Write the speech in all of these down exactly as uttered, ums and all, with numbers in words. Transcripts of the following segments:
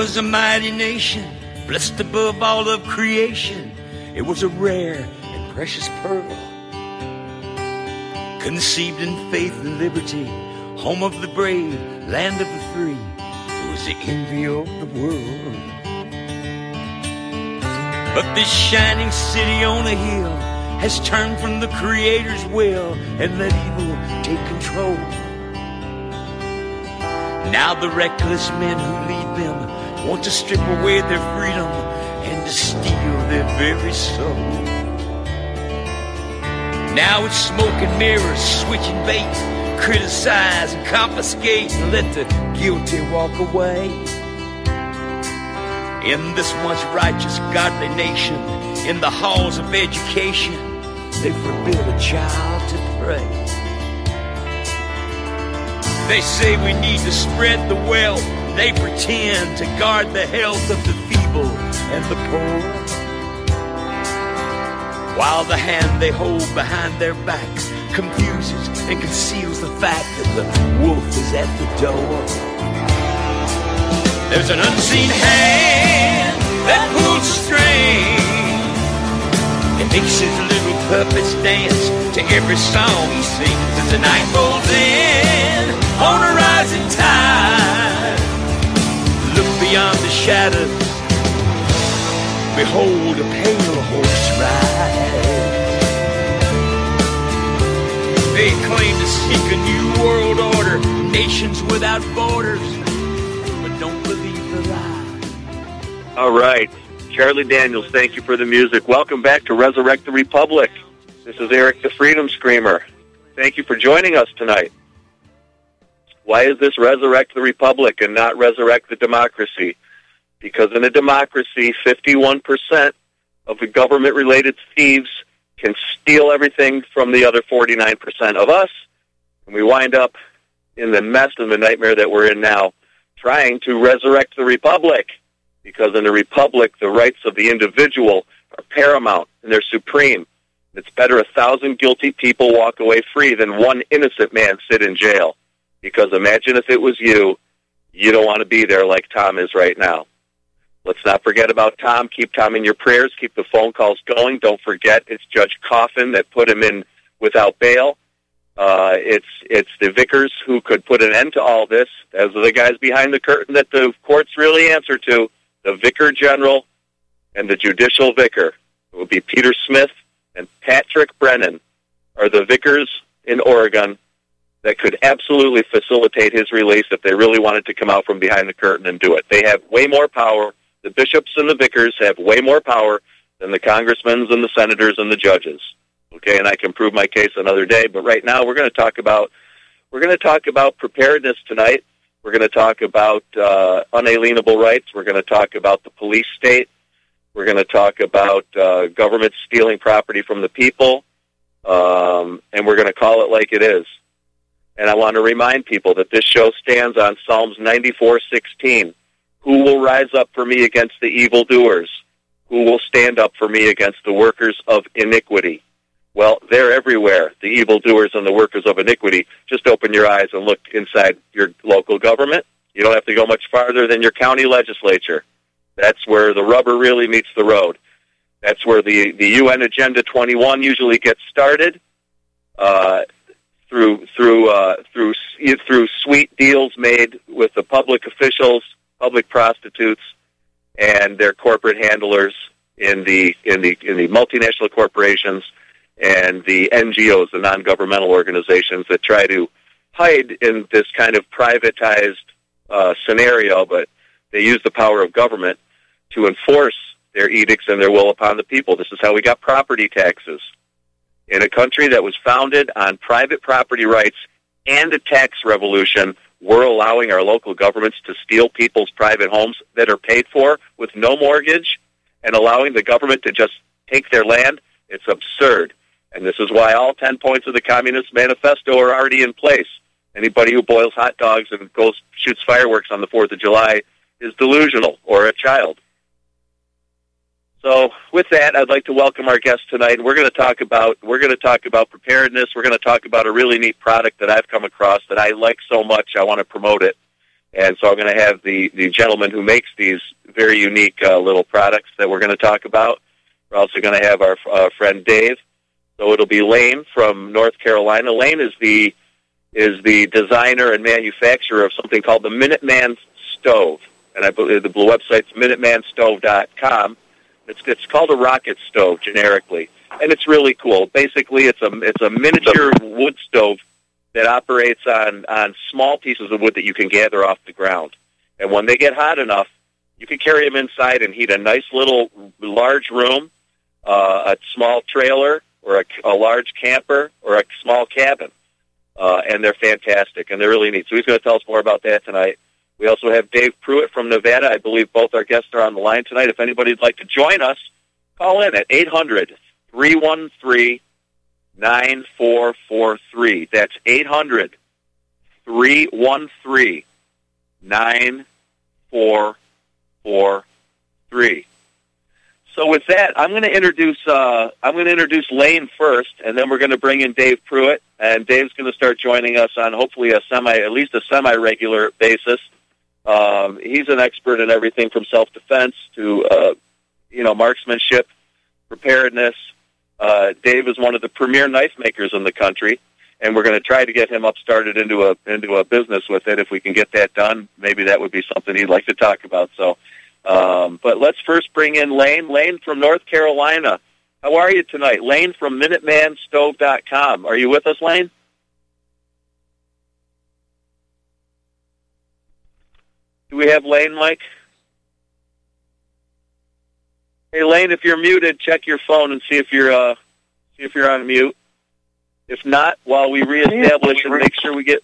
was a mighty nation, blessed above all of creation. It was a rare and precious pearl, conceived in faith and liberty, home of the brave, land of the free. It was the envy of the world. But this shining city on a hill has turned from the Creator's will and let evil take control. Now the reckless men who lead them want to strip away their freedom and to steal their very soul. Now it's smoke and mirrors, switching bait, criticize and confiscate and let the guilty walk away. In this once righteous, godly nation, in the halls of education, they forbid a child to pray. They say we need to spread the wealth. They pretend to guard the health of the feeble and the poor, while the hand they hold behind their backs confuses and conceals the fact that the wolf is at the door. There's an unseen hand that pulls the string and makes his little puppets dance to every song he sings. As the night rolls in on a rising tide, look beyond the shadows, behold a pale horse ride. They claim to seek a new world order, nations without borders, but don't believe the lie. All right. Charlie Daniels, thank you for the music. Welcome back to Resurrect the Republic. This is Eric the Freedom Screamer. Thank you for joining us tonight. Why is this Resurrect the Republic and not Resurrect the Democracy? Because in a democracy, fifty-one percent of the government-related thieves can steal everything from the other forty-nine percent of us, and we wind up in the mess and the nightmare that we're in now, trying to resurrect the Republic. Because in a republic, the rights of the individual are paramount and they're supreme. It's better a thousand guilty people walk away free than one innocent man sit in jail. Because imagine if it was you, you don't want to be there like Tom is right now. Let's not forget about Tom. Keep Tom in your prayers. Keep the phone calls going. Don't forget it's Judge Coffin that put him in without bail. Uh, it's it's the vicars who could put an end to all this. Those are the guys behind the curtain that the courts really answer to. The Vicar General and the Judicial Vicar. It will be Peter Smith and Patrick Brennan are the vicars in Oregon that could absolutely facilitate his release if they really wanted to come out from behind the curtain and do it. They have way more power. The bishops and the vicars have way more power than the congressmen and the senators and the judges. Okay, and I can prove my case another day, but right now we're going to talk about we're going to talk about preparedness tonight. We're going to talk about uh, unalienable rights. We're going to talk about the police state. We're going to talk about uh, government stealing property from the people, um, and we're going to call it like it is. And I want to remind people that this show stands on Psalms ninety-four sixteen. Who will rise up for me against the evildoers? Who will stand up for me against the workers of iniquity? Well, they're everywhere, the evildoers and the workers of iniquity. Just open your eyes and look inside your local government. You don't have to go much farther than your county legislature. That's where the rubber really meets the road. That's where the, the U N Agenda twenty-one usually gets started uh, through through uh, through through sweet deals made with the public officials, public prostitutes, and their corporate handlers in the in the in the multinational corporations and the N G Os, the non-governmental organizations that try to hide in this kind of privatized uh, scenario, but they use the power of government to enforce their edicts and their will upon the people. This is how we got property taxes. In a country that was founded on private property rights and a tax revolution, we're allowing our local governments to steal people's private homes that are paid for with no mortgage and allowing the government to just take their land. It's absurd. And this is why all ten points of the Communist Manifesto are already in place. Anybody who boils hot dogs and goes shoots fireworks on the fourth of July is delusional or a child. So with that, I'd like to welcome our guest tonight. We're going to talk about we're going to talk about preparedness. We're going to talk about a really neat product that I've come across that I like so much. I want to promote it. And so I'm going to have the, the gentleman who makes these very unique uh, little products that we're going to talk about. We're also going to have our uh, friend Dave. So it'll be Lane from North Carolina. Lane is the is the designer and manufacturer of something called the Minuteman Stove. And I believe the website's minuteman stove dot com. It's it's called a rocket stove generically, and it's really cool. Basically, it's a it's a miniature wood stove that operates on on small pieces of wood that you can gather off the ground. And when they get hot enough, you can carry them inside and heat a nice little large room, uh, a small trailer, or a, a large camper, or a small cabin. Uh, and they're fantastic, and they're really neat. So he's going to tell us more about that tonight. We also have Dave Pruitt from Nevada. I believe both our guests are on the line tonight. If anybody would like to join us, call in at eight hundred, three one three, nine four four three. That's eight hundred, three one three, nine four four three. So with that, I'm going to introduce uh, I'm going to introduce Lane first, and then we're going to bring in Dave Pruitt, and Dave's going to start joining us on hopefully a semi, at least a semi-regular basis. Um, he's an expert in everything from self-defense to uh, you know marksmanship, preparedness. Uh, Dave is one of the premier knife makers in the country, and we're going to try to get him up started into a into a business with it. If we can get that done, maybe that would be something he'd like to talk about. So. Um, but let's first bring in Lane. Lane from North Carolina. How are you tonight? Lane from minuteman stove dot com. Are you with us, Lane? Do we have Lane, Mike? Hey, Lane, if you're muted, check your phone and see if you're uh, see if you're on mute. If not, while we reestablish and make sure we get.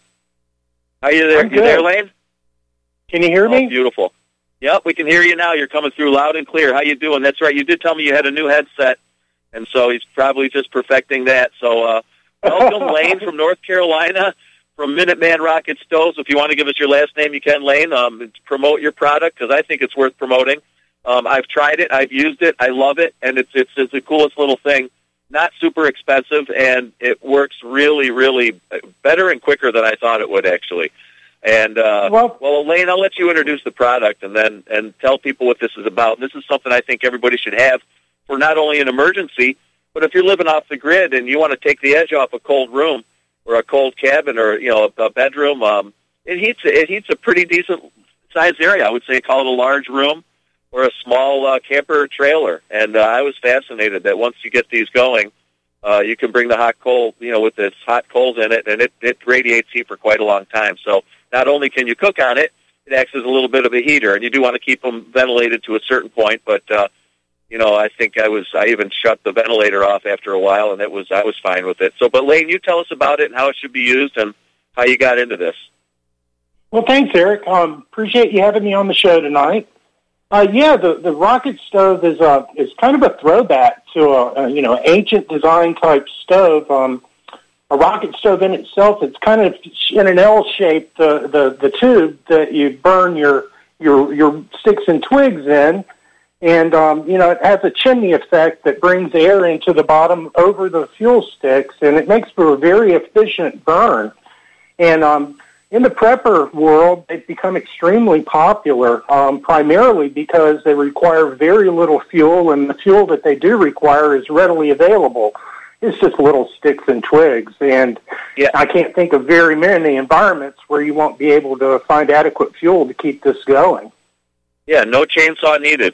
Are you there? You there, Lane? Can you hear oh, me? Beautiful. Yep, we can hear you now. You're coming through loud and clear. How you doing? That's right. You did tell me you had a new headset, and so he's probably just perfecting that. So uh, welcome, Lane from North Carolina, from Minuteman Rocket Stoves. If you want to give us your last name, you can, Lane. Um, promote your product because I think it's worth promoting. Um, I've tried it. I've used it. I love it, and it's, it's it's the coolest little thing. Not super expensive, and it works really, really better and quicker than I thought it would, actually. And, uh, well, well, Elaine, I'll let you introduce the product and then and tell people what this is about. This is something I think everybody should have for not only an emergency, but if you're living off the grid and you want to take the edge off a cold room or a cold cabin or, you know, a, a bedroom, um, it heats it heats a pretty decent sized area. I would say call it a large room or a small uh, camper or trailer. And uh, I was fascinated that once you get these going, uh, you can bring the hot coal, you know, with this hot coals in it, and it, it radiates heat for quite a long time. So not only can you cook on it, it acts as a little bit of a heater, and you do want to keep them ventilated to a certain point. But uh, you know, I think I was I even shut the ventilator off after a while, and it was I was fine with it. So, but Lane, you tell us about it and how it should be used and how you got into this. Well, thanks, Eric. Um, appreciate you having me on the show tonight. Uh, yeah, the, the rocket stove is a is kind of a throwback to a, a you know ancient design type stove. Um, A rocket stove in itself, it's kind of in an L shape, the, the, the tube that you burn your, your, your sticks and twigs in. And, um, you know, it has a chimney effect that brings air into the bottom over the fuel sticks, and it makes for a very efficient burn. And um, in the prepper world, they've become extremely popular, um, primarily because they require very little fuel, and the fuel that they do require is readily available. It's just little sticks and twigs, and yeah. I can't think of very many environments where you won't be able to find adequate fuel to keep this going. Yeah, no chainsaw needed.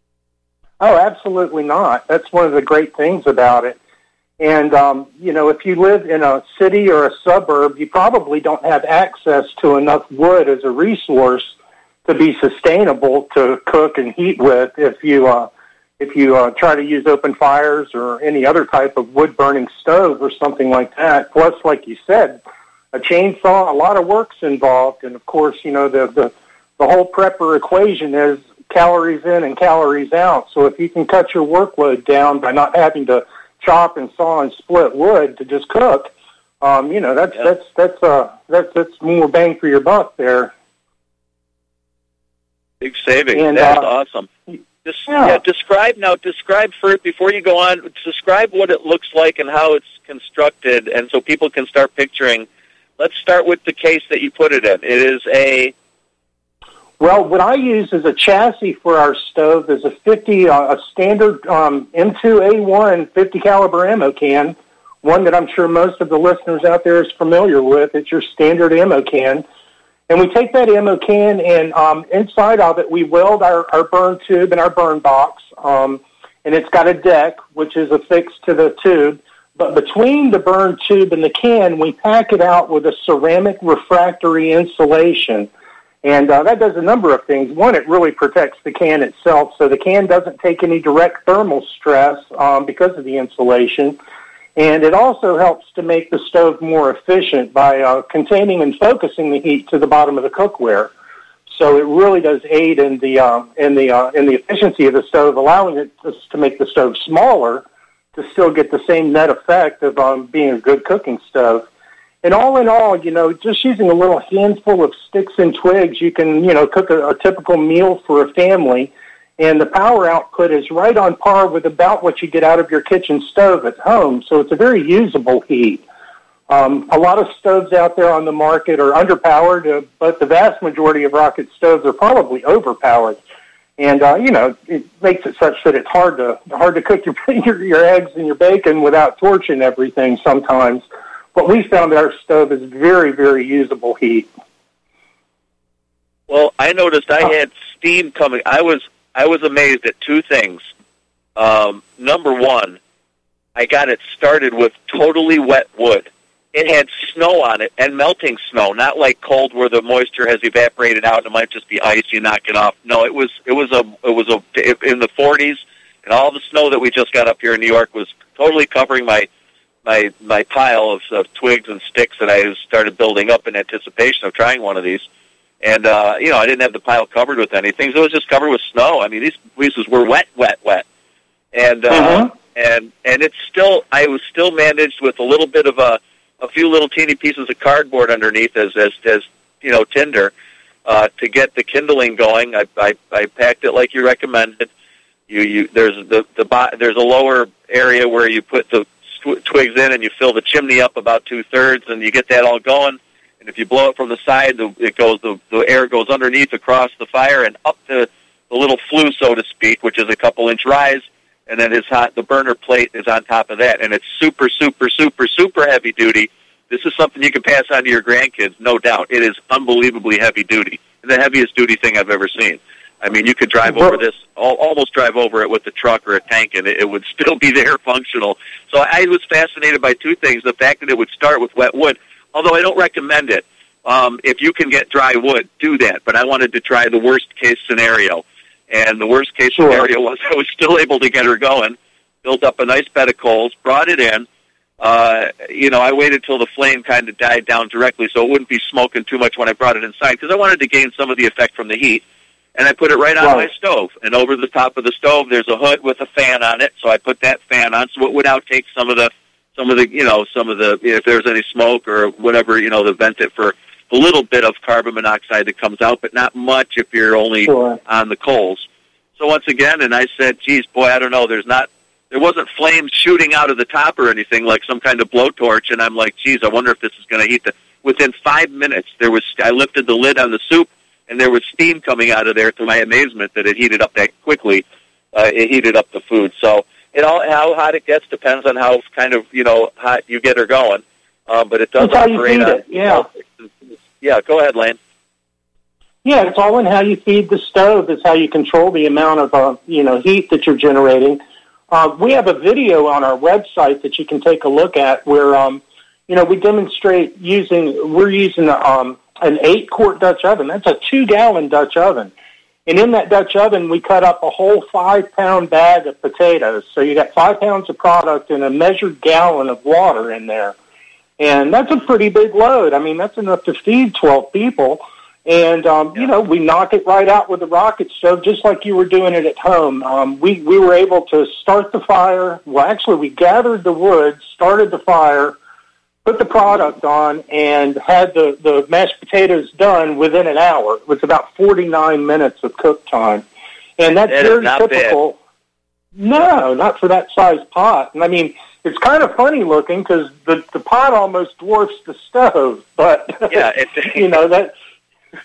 Oh, absolutely not. That's one of the great things about it. And, um, you know, if you live in a city or a suburb, you probably don't have access to enough wood as a resource to be sustainable to cook and heat with if you uh, If you uh, try to use open fires or any other type of wood-burning stove or something like that. Plus, like you said, a chainsaw, a lot of work's involved. And, of course, you know, the, the, the whole prepper equation is calories in and calories out. So if you can cut your workload down by not having to chop and saw and split wood to just cook, um, you know, that's, yeah. that's, that's, uh, that's, that's more bang for your buck there. Big savings. And, that's uh, awesome. Just, yeah. yeah, describe now. Describe first before you go on. Describe what it looks like and how it's constructed, and so people can start picturing. Let's start with the case that you put it in. It is a Well, what I use as a chassis for our stove is a fifty, uh, a standard um, M two A one fifty caliber ammo can, one that I'm sure most of the listeners out there is familiar with. It's your standard ammo can. And we take that ammo can and um, inside of it we weld our, our burn tube and our burn box. Um, and it's got a deck, which is affixed to the tube. But between the burn tube and the can, we pack it out with a ceramic refractory insulation. And uh, that does a number of things. One, it really protects the can itself, so the can doesn't take any direct thermal stress um, because of the insulation. And it also helps to make the stove more efficient by uh, containing and focusing the heat to the bottom of the cookware. So it really does aid in the uh, in the uh, in the efficiency of the stove, allowing it to, to make the stove smaller to still get the same net effect of um, being a good cooking stove. And all in all, you know, just using a little handful of sticks and twigs, you can, you know, cook a, a typical meal for a family. And the power output is right on par with about what you get out of your kitchen stove at home. So it's a very usable heat. Um, a lot of stoves out there on the market are underpowered, uh, but the vast majority of rocket stoves are probably overpowered. And, uh, you know, it makes it such that it's hard to hard to cook your, your, your eggs and your bacon without torching everything sometimes. But we found that our stove is very, very usable heat. Well, I noticed I had steam coming. I was I was amazed at two things. Um, number one, I got it started with totally wet wood. It had snow on it, and melting snow, not like cold where the moisture has evaporated out and it might just be ice, you knock it off. No, it was it was a it was a in the forties, and all the snow that we just got up here in New York was totally covering my my my pile of, of twigs and sticks that I started building up in anticipation of trying one of these. And, uh, you know, I didn't have the pile covered with anything, so it was just covered with snow. I mean, these pieces were wet, wet, wet. And, uh, mm-hmm. and, and it's still, I was still managed with a little bit of a, a few little teeny pieces of cardboard underneath as, as, as you know, tinder, uh, to get the kindling going. I, I, I packed it like you recommended. You, you, there's the, the, there's a lower area where you put the twigs in and you fill the chimney up about two-thirds and you get that all going. And if you blow it from the side, the, it goes the, the air goes underneath across the fire and up to the little flue, so to speak, which is a couple-inch rise, and then his hot, the burner plate is on top of that. And it's super, super, super, super heavy-duty. This is something you can pass on to your grandkids, no doubt. It is unbelievably heavy-duty, and the heaviest-duty thing I've ever seen. I mean, you could drive over this, almost drive over it with a truck or a tank, and it, it would still be there functional. So I was fascinated by two things. The fact that it would start with wet wood, although I don't recommend it. Um, if you can get dry wood, do that. But I wanted to try the worst-case scenario. And the worst-case sure. scenario was I was still able to get her going, built up a nice bed of coals, brought it in. Uh, you know, I waited till the flame kind of died down directly so it wouldn't be smoking too much when I brought it inside because I wanted to gain some of the effect from the heat. And I put it right on wow. my stove. And over the top of the stove, there's a hood with a fan on it. So I put that fan on so it would outtake some of the, some of the, you know, some of the, if there's any smoke or whatever, you know, to vent it for a little bit of carbon monoxide that comes out, but not much if you're only sure. on the coals. So once again, and I said, geez, boy, I don't know, there's not, there wasn't flames shooting out of the top or anything like some kind of blowtorch. And I'm like, geez, I wonder if this is going to heat the, within five minutes, there was, I lifted the lid on the soup, and there was steam coming out of there to my amazement that it heated up that quickly. Uh, it heated up the food. So it all, how hot it gets depends on how kind of, you know, hot you get her going. Uh, but it does That's operate how you feed on, it. Yeah. Yeah, go ahead, Lane. Yeah, it's all in how you feed the stove. It's how you control the amount of, uh, you know, heat that you're generating. Uh, we have a video on our website that you can take a look at where, um, you know, we demonstrate using, we're using um, an eight-quart Dutch oven. That's a two-gallon Dutch oven. And in that Dutch oven, we cut up a whole five-pound bag of potatoes. So you got five pounds of product and a measured gallon of water in there. And that's a pretty big load. I mean, that's enough to feed twelve people. And, um, yeah. you know, we knock it right out with the rocket stove, just like you were doing it at home. Um, we, we were able to start the fire. Well, actually, we gathered the wood, started the fire, put the product on, and had the, the mashed potatoes done within an hour. It was about forty-nine minutes of cook time. And that's that very typical. Bad. No, not for that size pot. And, I mean, it's kind of funny looking because the, the pot almost dwarfs the stove. But, yeah, it's, you know, that...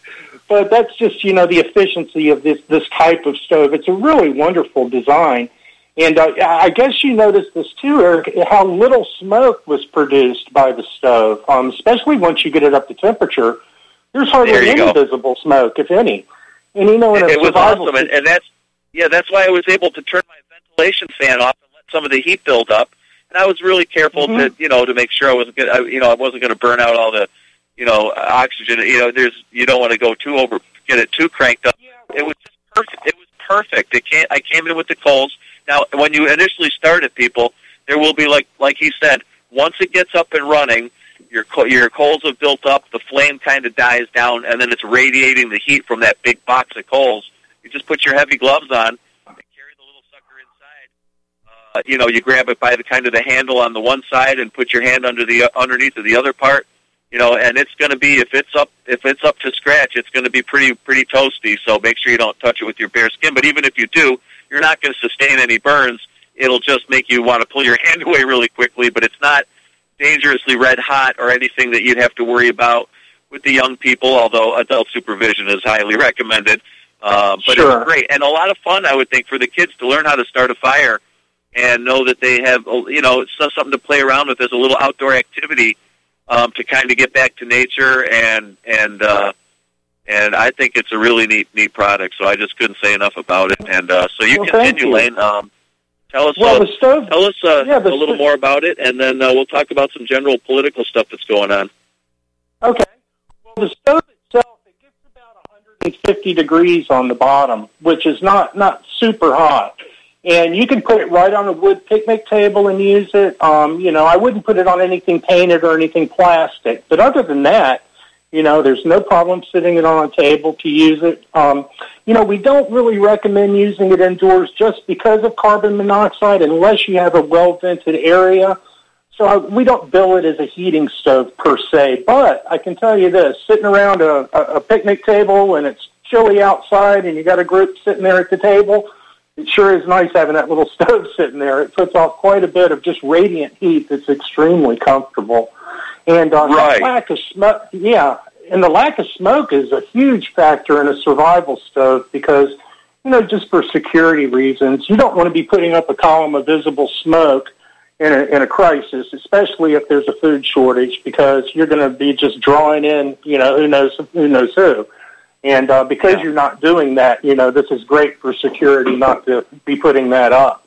but that's just, you know, the efficiency of this, this type of stove. It's a really wonderful design. And uh, I guess you noticed this too, Eric, how little smoke was produced by the stove, um, especially once you get it up to temperature. There's hardly There you any go. visible smoke, if any. And, you know, in a It, it was survival awesome, and, and that's yeah, that's why I was able to turn my ventilation fan off and let some of the heat build up. And I was really careful Mhm. to, you know, to make sure I wasn't going, to you know, I wasn't going to burn out all the, you know, oxygen. You know, there's you don't want to go too over, get it too cranked up. It was just perfect. It was perfect. It can't. I came in with the coals. Now, when you initially start it, people, there will be like like he said. Once it gets up and running, your co- your coals have built up. The flame kind of dies down, and then it's radiating the heat from that big box of coals. You just put your heavy gloves on and carry the little sucker inside. Uh, you know, you grab it by the kind of the handle on the one side and put your hand under the uh, underneath of the other part. You know, and it's going to be if it's up if it's up to scratch, it's going to be pretty pretty toasty. So make sure you don't touch it with your bare skin. But even if you do, you're not going to sustain any burns. It'll just make you want to pull your hand away really quickly, but it's not dangerously red hot or anything that you'd have to worry about with the young people, although adult supervision is highly recommended. Uh, but Sure. it was great. And a lot of fun, I would think, for the kids to learn how to start a fire and know that they have, you know, it's something to play around with as a little outdoor activity um, to kind of get back to nature and, and, uh, And I think it's a really neat, neat product. So I just couldn't say enough about it. And uh, so you Well, thank continue, you. Lane. Um, tell us, Well, uh, the stove... tell us uh, Yeah, the a little sto- more about it, and then uh, we'll talk about some general political stuff that's going on. Okay. Well, the stove itself, it gets about one hundred fifty degrees on the bottom, which is not, not super hot. And you can put it right on a wood picnic table and use it. Um, you know, I wouldn't put it on anything painted or anything plastic. But other than that, you know, there's no problem sitting it on a table to use it. Um, you know, we don't really recommend using it indoors just because of carbon monoxide unless you have a well-vented area. So I, we don't bill it as a heating stove per se. But I can tell you this, sitting around a, a, a picnic table and it's chilly outside and you got a group sitting there at the table, it sure is nice having that little stove sitting there. It puts off quite a bit of just radiant heat that's extremely comfortable. And uh, Right. the lack of smoke, yeah, and the lack of smoke is a huge factor in a survival stove because, you know, just for security reasons, you don't want to be putting up a column of visible smoke in a, in a crisis, especially if there's a food shortage, because you're going to be just drawing in, you know, who knows who knows who. And uh, because Yeah. you're not doing that, you know, this is great for security not to be putting that up.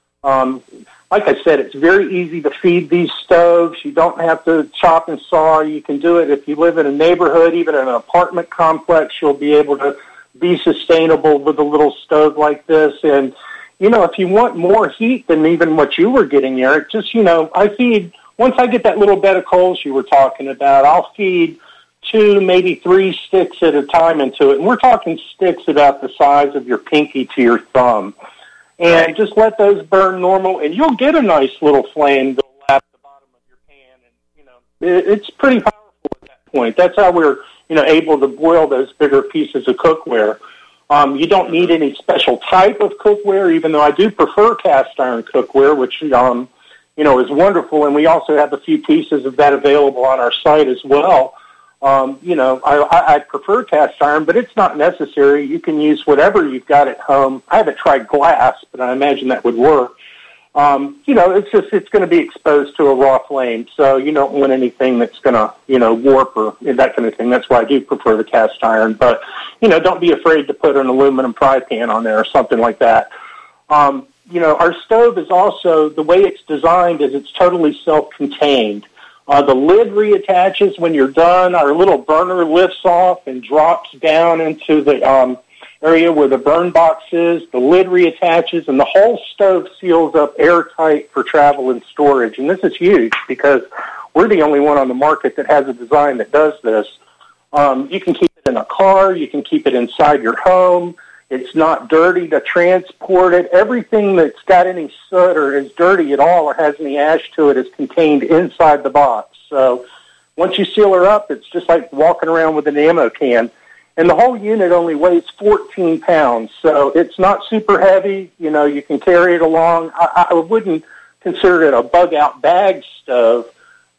Um, like I said, it's very easy to feed these stoves. You don't have to chop and saw. You can do it if you live in a neighborhood, even in an apartment complex. You'll be able to be sustainable with a little stove like this. And, you know, if you want more heat than even what you were getting, Eric, just, you know, I feed, once I get that little bed of coals you were talking about, I'll feed two, maybe three sticks at a time into it. And we're talking sticks about the size of your pinky to your thumb. And Right. just let those burn normal, and you'll get a nice little flame that'll lap the bottom of your pan. And, you know, it, it's pretty powerful at that point. That's how we're, you know, able to boil those bigger pieces of cookware. Um, you don't need any special type of cookware, even though I do prefer cast iron cookware, which, um, you know, is wonderful. And we also have a few pieces of that available on our site as well. Um, you know, I, I, I prefer cast iron, but it's not necessary. You can use whatever you've got at home. I haven't tried glass, but I imagine that would work. Um, you know, it's just, it's going to be exposed to a raw flame, so you don't want anything that's going to, you know, warp or that kind of thing. That's why I do prefer the cast iron. But, you know, don't be afraid to put an aluminum fry pan on there or something like that. Um, you know, our stove is also, the way it's designed is it's totally self-contained. Uh, the lid reattaches when you're done. Our little burner lifts off and drops down into the um, area where the burn box is. The lid reattaches, and the whole stove seals up airtight for travel and storage. And this is huge because we're the only one on the market that has a design that does this. Um, you can keep it in a car. You can keep it inside your home. It's not dirty to transport it. Everything that's got any soot or is dirty at all or has any ash to it is contained inside the box. So once you seal her up, it's just like walking around with an ammo can. And the whole unit only weighs fourteen pounds, so it's not super heavy. You know, you can carry it along. I, I wouldn't consider it a bug-out bag stove,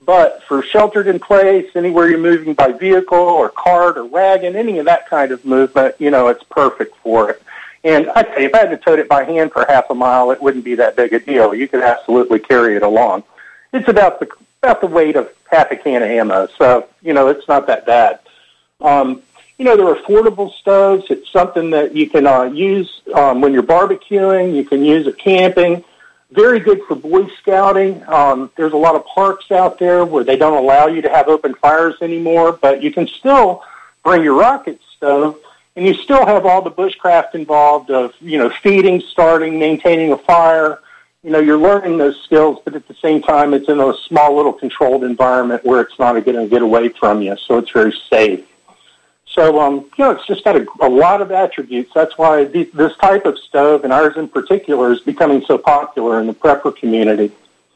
But for sheltered in place, anywhere you're moving by vehicle or cart or wagon, any of that kind of movement, you know, it's perfect for it. And I tell you, if I had to tote it by hand for half a mile, it wouldn't be that big a deal. You could absolutely carry it along. It's about the about the weight of half a can of ammo, so, you know, it's not that bad. Um, you know, they're affordable stoves. It's something that you can uh, use um, when you're barbecuing. You can use it camping. Very good for Boy Scouting. Um, there's a lot of parks out there where they don't allow you to have open fires anymore, but you can still bring your rocket stove, and you still have all the bushcraft involved of, you know, feeding, starting, maintaining a fire. You know, you're learning those skills, but at the same time, it's in a small little controlled environment where it's not going to get away from you, so it's very safe. So, um, you know, it's just got a, a lot of attributes. That's why the, this type of stove, and ours in particular, is becoming so popular in the prepper community.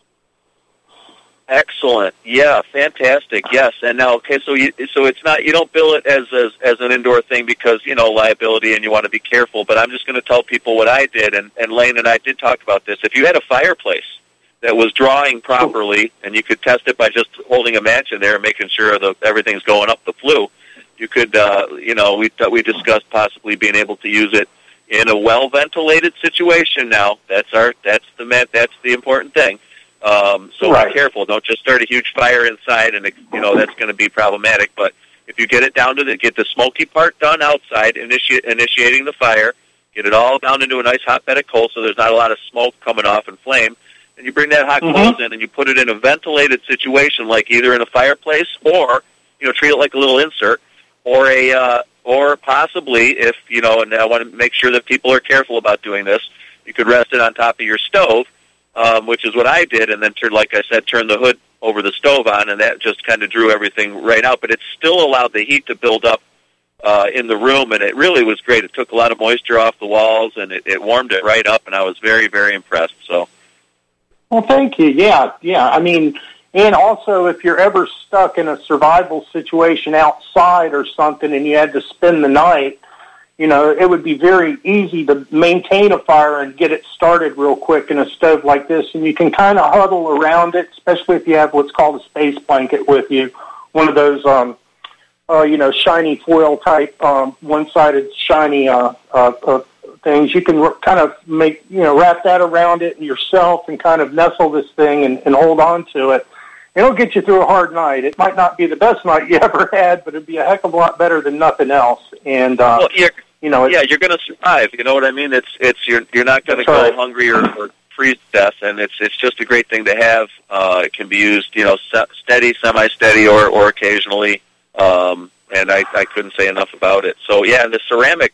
Excellent. Yeah, fantastic. Yes. And now, okay, so you, so it's not, you don't bill it as, as as an indoor thing because, you know, liability and you want to be careful, but I'm just going to tell people what I did, and, and Lane and I did talk about this. If you had a fireplace that was drawing properly, and you could test it by just holding a match in there and making sure that everything's going up the flue, you could, uh, you know, we we discussed possibly being able to use it in a well-ventilated situation now. That's our, that's the, that's the important thing. Um, so right. Be careful. Don't just start a huge fire inside, and you know that's going to be problematic. But if you get it down to the get the smoky part done outside, initi- initiating the fire, get it all down into a nice hot bed of coal, so there's not a lot of smoke coming off and flame. And you bring that hot mm-hmm. coals in, and you put it in a ventilated situation, like either in a fireplace or you know treat it like a little insert, or a uh, or possibly if you know. And I want to make sure that people are careful about doing this. You could rest it on top of your stove. Um, which is what I did, and then, turn, like I said, turn the hood over the stove on, and that just kind of drew everything right out. But it still allowed the heat to build up uh, in the room, and it really was great. It took a lot of moisture off the walls, and it, it warmed it right up, and I was very, very impressed. So, well, thank you. Yeah, yeah. I mean, and also if you're ever stuck in a survival situation outside or something, and you had to spend the night, you know, it would be very easy to maintain a fire and get it started real quick in a stove like this. And you can kind of huddle around it, especially if you have what's called a space blanket with you, one of those, um, uh, you know, shiny foil type, um, one-sided shiny uh, uh, uh, things. You can r- kind of make, you know, wrap that around it yourself and kind of nestle this thing and, and hold on to it. It'll get you through a hard night. It might not be the best night you ever had, but it'd be a heck of a lot better than nothing else. And, uh, well, yeah. You know, yeah, you're going to survive. You know what I mean? It's it's you're you're not going to go right. hungry or, or freeze to death, and it's it's just a great thing to have. Uh, it can be used, you know, se- steady, semi-steady, or or occasionally. Um, and I I couldn't say enough about it. So yeah, and the ceramic,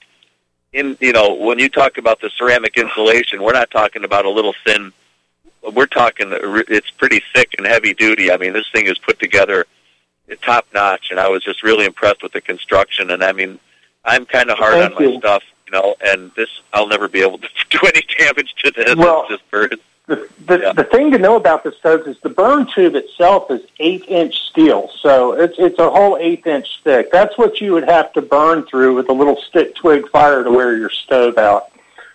in you know, when you talk about the ceramic insulation, we're not talking about a little thin. We're talking it's pretty thick and heavy duty. I mean, this thing is put together top notch, and I was just really impressed with the construction. And I mean. I'm kind of hard Thank on my you. stuff, you know, and this, I'll never be able to do any damage to this. Well, it's just burns. The, the, yeah. the thing to know about the stoves is the burn tube itself is eighth-inch steel, so it's it's a whole eighth-inch thick. That's what you would have to burn through with a little stick twig fire to wear your stove out.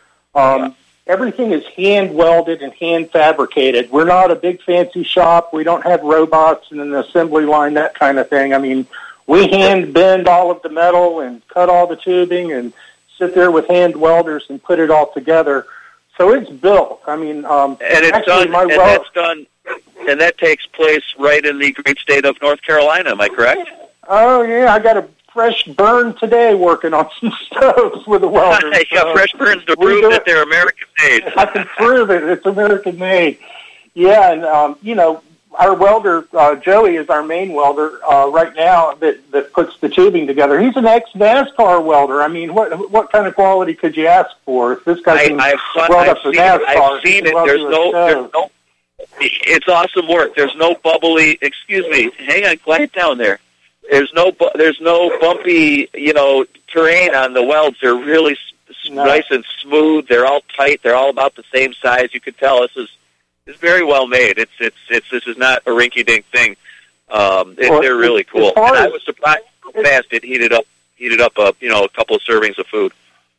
Um, yeah. Everything is hand-welded and hand-fabricated. We're not a big fancy shop. We don't have robots and an assembly line, that kind of thing. I mean, we hand bend all of the metal and cut all the tubing and sit there with hand welders and put it all together. So it's built. I mean, um, and it's actually done. My and wel- that's done. And that takes place right in the great state of North Carolina. Am I correct? Oh yeah, I got a fresh burn today working on some stoves with a welder. You got so fresh burns to prove that they're American made. I can prove it. It's American made. Yeah, and um, you know. Our welder, uh, Joey, is our main welder uh, right now that, that puts the tubing together. He's an ex-NASCAR welder. I mean, what what kind of quality could you ask for if this guy can I, I've, weld I've up for seen NASCAR? It. I've seen it. There's no, there's no, it's awesome work. There's no bubbly, excuse me, hang on, quiet down there. There's no, bu- there's no bumpy, you know, terrain on the welds. They're really s- no. nice and smooth. They're all tight. They're all about the same size. You could tell this is. It's very well made. It's it's it's. This is not a rinky-dink thing. Um, it, well, they're really cool. And I was surprised how fast it heated up. Heated up a you know a couple of servings of food.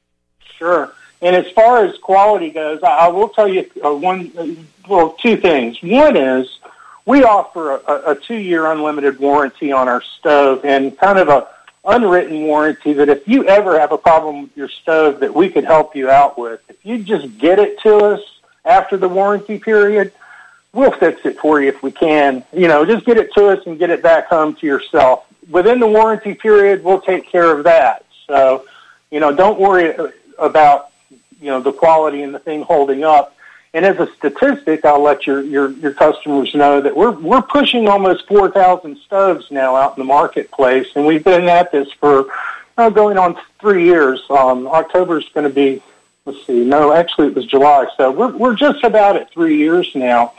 Sure. And as far as quality goes, I, I will tell you uh, one, well, two things. One is we offer a, a two-year unlimited warranty on our stove and kind of a unwritten warranty that if you ever have a problem with your stove that we could help you out with, if you just get it to us after the warranty period, we'll fix it for you if we can. You know, just get it to us and get it back home to yourself. Within the warranty period, we'll take care of that. So, you know, don't worry about, you know, the quality and the thing holding up. And as a statistic, I'll let your, your, your customers know that we're we're pushing almost four thousand stoves now out in the marketplace, and we've been at this for oh, going on three years. Um, October's going to be, let's see, no, actually it was July, so we're we're just about at three years now.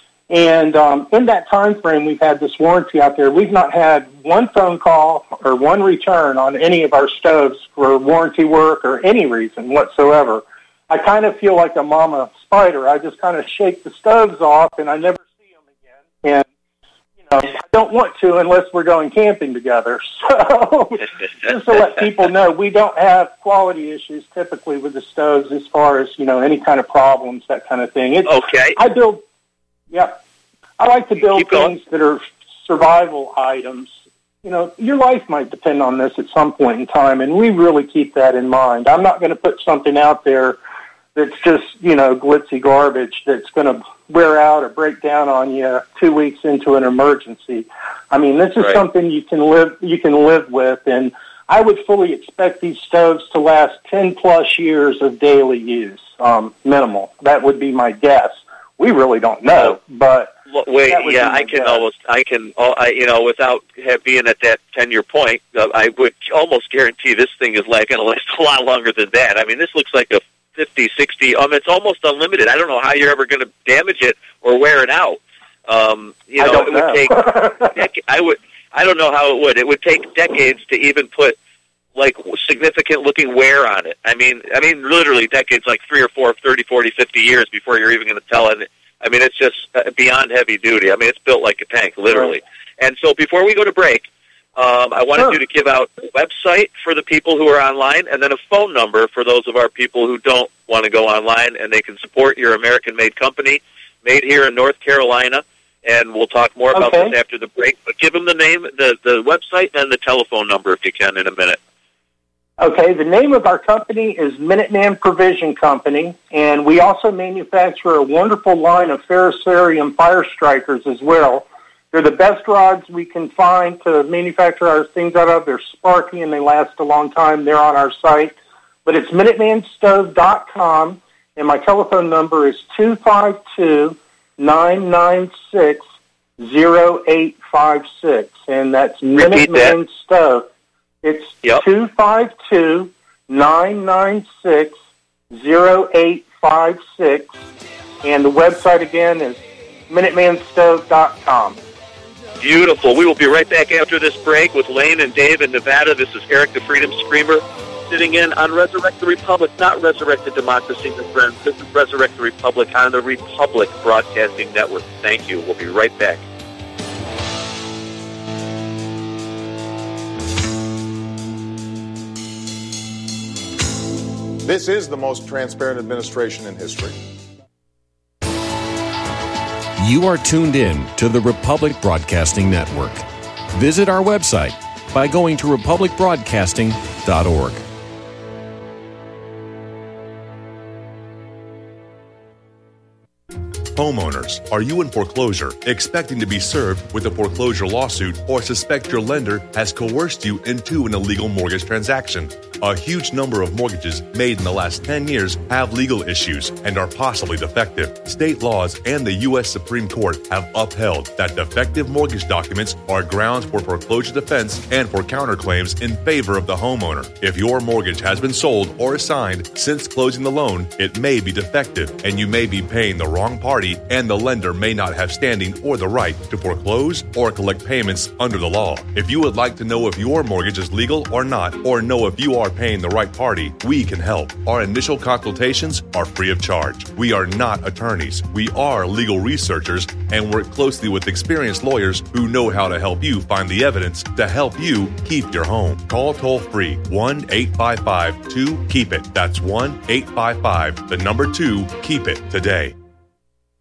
And um, in that time frame, we've had this warranty out there. We've not had one phone call or one return on any of our stoves for warranty work or any reason whatsoever. I kind of feel like a mama spider. I just kind of shake the stoves off, and I never see them again. And, you know, I don't want to unless we're going camping together. So just to let people know, we don't have quality issues typically with the stoves as far as, you know, any kind of problems, that kind of thing. It's, okay. I build, yeah, I like to build things that are survival items. You know, your life might depend on this at some point in time, and we really keep that in mind. I'm not going to put something out there that's just, you know, glitzy garbage that's going to wear out or break down on you two weeks into an emergency. I mean, this is right. something you can live you can live with, and I would fully expect these stoves to last ten plus years of daily use, um, minimal. That would be my guess. We really don't know, but wait, yeah, I can guess. almost, I can, I, you know, without have, being at that ten-year point, uh, I would almost guarantee this thing is like going to last a lot longer than that. I mean, this looks like a fifty, sixty, um, it's almost unlimited. I don't know how you're ever going to damage it or wear it out. Um, you know, I don't it would know. take, dec- I would, I don't know how it would. It would take decades to even put like significant looking wear on it. I mean, I mean, literally decades, like three or four, thirty, forty, fifty years before you're even going to tell it. I mean, it's just beyond heavy duty. I mean, it's built like a tank, literally. Right. And so before we go to break, um, I wanted sure. you to give out a website for the people who are online and then a phone number for those of our people who don't want to go online and they can support your American-made company, made here in North Carolina. And we'll talk more about okay. this after the break. But give them the name, the, the website, and the telephone number if you can in a minute. Okay, the name of our company is Minuteman Provision Company, and we also manufacture a wonderful line of Ferrocerium fire strikers as well. They're the best rods we can find to manufacture our things out of. They're sparky and they last a long time. They're on our site. But it's minuteman stove dot com, and my telephone number is two five two, nine nine six, zero eight five six, and that's Minuteman Stove. It's yep. two five two, nine nine six, zero eight five six, and the website again is minuteman stove dot com. Beautiful. We will be right back after this break with Lane and Dave in Nevada. This is Eric the Freedom Screamer sitting in on Resurrect the Republic, not Resurrect the Democracy, my friends. This is Resurrect the Republic on the Republic Broadcasting Network. Thank you. We'll be right back. This is the most transparent administration in history. You are tuned in to the Republic Broadcasting Network. Visit our website by going to republic broadcasting dot org. Homeowners, are you in foreclosure, expecting to be served with a foreclosure lawsuit, or suspect your lender has coerced you into an illegal mortgage transaction? A huge number of mortgages made in the last ten years have legal issues and are possibly defective. State laws and the U S Supreme Court have upheld that defective mortgage documents are grounds for foreclosure defense and for counterclaims in favor of the homeowner. If your mortgage has been sold or assigned since closing the loan, it may be defective and you may be paying the wrong party, and the lender may not have standing or the right to foreclose or collect payments under the law. If you would like to know if your mortgage is legal or not, or know if you are paying the right party, we can help. Our initial consultations are free of charge. We are not attorneys. We are legal researchers and work closely with experienced lawyers who know how to help you find the evidence to help you keep your home. Call toll-free one eight five five two keep it. That's one eight five five, the number two, keep it today.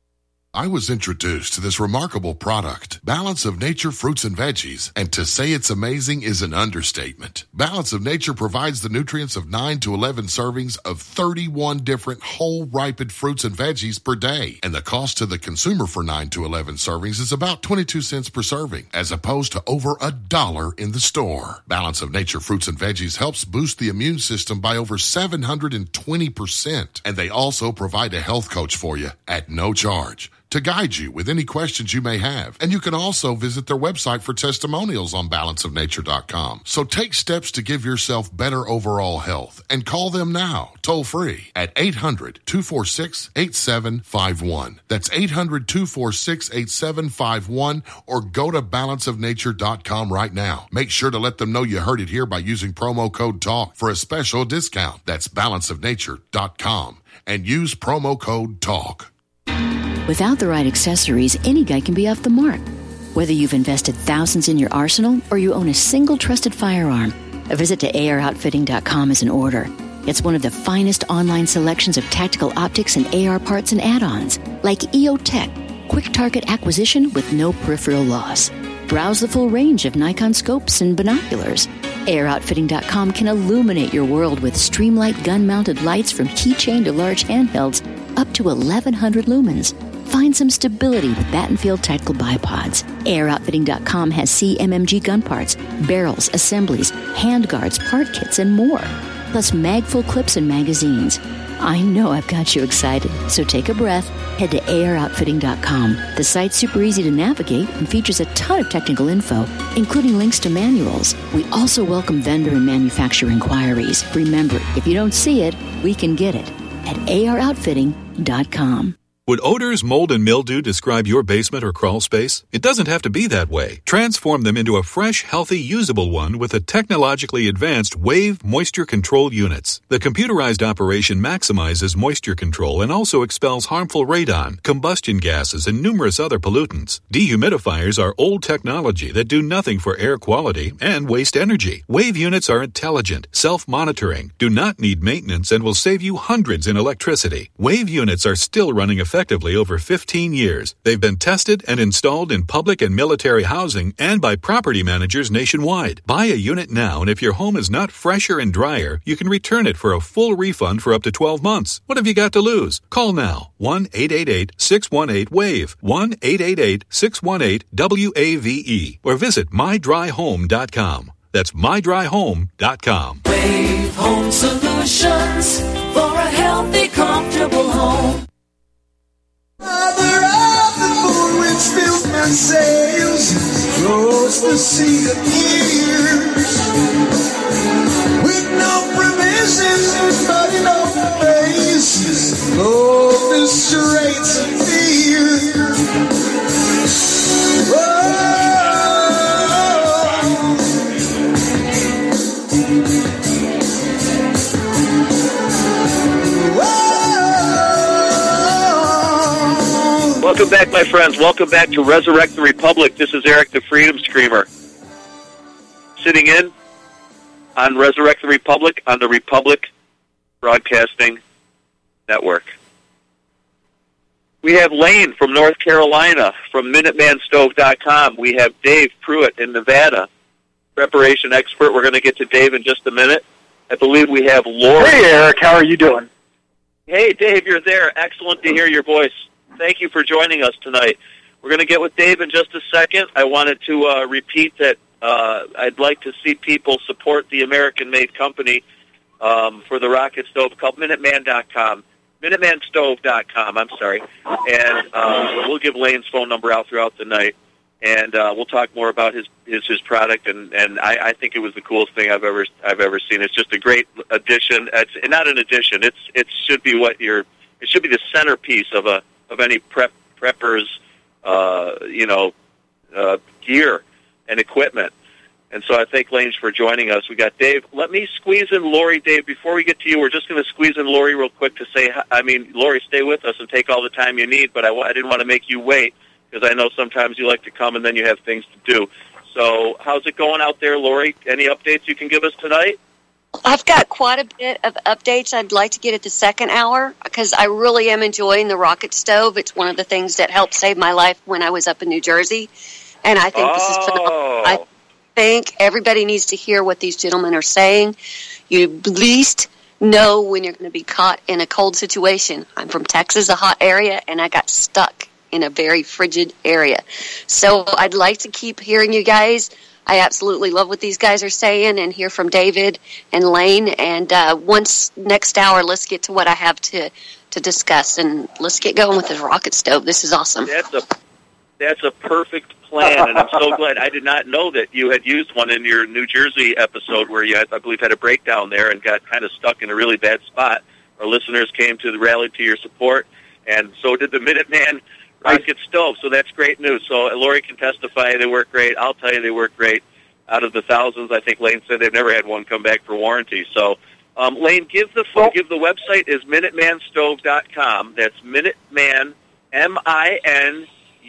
I was introduced to this remarkable product, Balance of Nature Fruits and Veggies, and to say it's amazing is an understatement. Balance of Nature provides the nutrients of nine to eleven servings of thirty-one different whole ripened fruits and veggies per day, and the cost to the consumer for nine to eleven servings is about twenty-two cents per serving, as opposed to over a dollar in the store. Balance of Nature Fruits and Veggies helps boost the immune system by over seven hundred twenty percent, and they also provide a health coach for you at no charge to guide you with any questions you may have. And you can also visit their website for testimonials on balance of nature dot com. So take steps to give yourself better overall health and call them now, toll free, at eight hundred, two four six, eight seven five one. That's eight hundred, two four six, eight seven five one, or go to balance of nature dot com right now. Make sure to let them know you heard it here by using promo code TALK for a special discount. That's balance of nature dot com and use promo code TALK. Without the right accessories, any guy can be off the mark. Whether you've invested thousands in your arsenal or you own a single trusted firearm, a visit to A R outfitting dot com is in order. It's one of the finest online selections of tactical optics and A R parts and add-ons, like E O Tech, quick target acquisition with no peripheral loss. Browse the full range of Nikon scopes and binoculars. A R outfitting dot com can illuminate your world with Streamlight gun-mounted lights from keychain to large handhelds up to eleven hundred lumens. Find some stability with Battenfield Tactical Bipods. A R outfitting dot com has C M M G gun parts, barrels, assemblies, handguards, part kits, and more. Plus mag-full clips and magazines. I know I've got you excited, so take a breath. Head to A R outfitting dot com. The site's super easy to navigate and features a ton of technical info, including links to manuals. We also welcome vendor and manufacturer inquiries. Remember, if you don't see it, we can get it at A R outfitting dot com. Would odors, mold, and mildew describe your basement or crawl space? It doesn't have to be that way. Transform them into a fresh, healthy, usable one with the technologically advanced Wave Moisture Control Units. The computerized operation maximizes moisture control and also expels harmful radon, combustion gases, and numerous other pollutants. Dehumidifiers are old technology that do nothing for air quality and waste energy. Wave units are intelligent, self-monitoring, do not need maintenance, and will save you hundreds in electricity. Wave units are still running effectively effectively over fifteen years. They've been tested and installed in public and military housing and by property managers nationwide. Buy a unit now, and if your home is not fresher and drier, you can return it for a full refund for up to twelve months. What have you got to lose? Call now. one eight eight eight, six one eight, W A V E. one eight eight eight, six one eight, W A V E. Or visit my dry home dot com. That's my dry home dot com. Wave Home Solutions for a healthy, comfortable home. Mother of the moon, which fills my sails, flows the sea of years, with no provisions, but in open faces, oh, the straits of fear. Oh. Welcome back, my friends. Welcome back to Resurrect the Republic. This is Eric the Freedom Screamer, sitting in on Resurrect the Republic on the Republic Broadcasting Network. We have Lane from North Carolina, from Minuteman Stove dot com. We have Dave Pruitt in Nevada, preparation expert. We're going to get to Dave in just a minute. I believe we have Lori. Hey, Eric. How are you doing? Hey, Dave, you're there. Excellent to hear your voice. Thank you for joining us tonight. We're going to get with Dave in just a second. I wanted to uh, repeat that uh, I'd like to see people support the American-made company um, for the rocket stove called Minuteman dot com. Minuteman Stove dot com, I'm sorry. And uh, we'll give Lane's phone number out throughout the night, and uh, we'll talk more about his his, his product. And, and I, I think it was the coolest thing I've ever I've ever seen. It's just a great addition. It's not an addition. It's it should be what you're. It should be the centerpiece of a of any prep prepper's uh, you know uh, gear and equipment. And so I thank Lane for joining us. We got Dave. Let me squeeze in Lori, Dave. Before we get to you, we're just going to squeeze in Lori real quick to say, I mean, Lori, stay with us and take all the time you need, but I, I didn't want to make you wait because I know sometimes you like to come and then you have things to do. So how's it going out there, Lori? Any updates you can give us tonight? I've got quite a bit of updates I'd like to get at the second hour because I really am enjoying the rocket stove. It's one of the things that helped save my life when I was up in New Jersey, and I think oh. this is phenomenal. I think everybody needs to hear what these gentlemen are saying. You at least know when you're going to be caught in a cold situation. I'm from Texas, a hot area, and I got stuck in a very frigid area. So I'd like to keep hearing you guys. I absolutely love what these guys are saying and hear from David and Lane. And uh, once next hour, let's get to what I have to, to discuss. And let's get going with this rocket stove. This is awesome. That's a, that's a perfect plan, and I'm so glad. I did not know that you had used one in your New Jersey episode where you, had, I believe, had a breakdown there and got kind of stuck in a really bad spot. Our listeners came to the rally to your support, and so did the Minuteman rocket stove. So that's great news. So Lori can testify they work great. I'll tell you they work great. Out of the thousands, I think Lane said they've never had one come back for warranty. So, um, Lane, give the well, give the website is minuteman stove dot com. That's Minuteman, M I N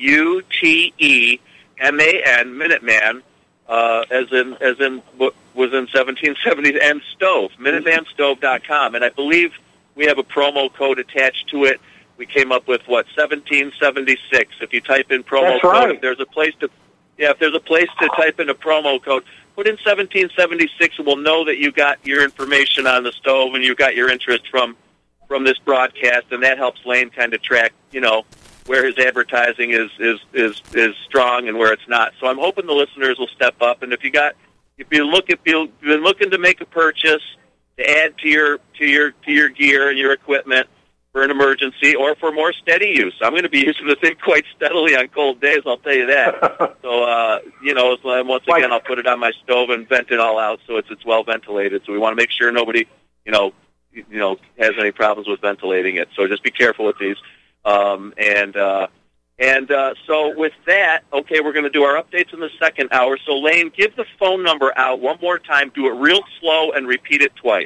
U T E M A N, Minuteman, uh, as in as in what was in seventeen seventies, and stove, minuteman stove dot com. And I believe we have a promo code attached to it. We came up with, what, seventeen seventy-six. If you type in promo That's code, right. if there's a place to, yeah, if there's a place to type in a promo code, put in seventeen seventy-six, and we'll know that you got your information on the stove and you got your interest from from this broadcast, and that helps Lane kind of track, you know, where his advertising is is is is strong and where it's not. So I'm hoping the listeners will step up, and if you got, if you look, if you've been looking to make a purchase to add to your to your to your gear and your equipment for an emergency or for more steady use. I'm going to be using the thing quite steadily on cold days, I'll tell you that. so, uh, you know, once again, I'll put it on my stove and vent it all out so it's it's well ventilated. So we want to make sure nobody, you know, you know, has any problems with ventilating it. So just be careful with these. Um, and uh, and uh, so with that, okay, we're going to do our updates in the second hour. So, Lane, give the phone number out one more time. Do it real slow and repeat it twice.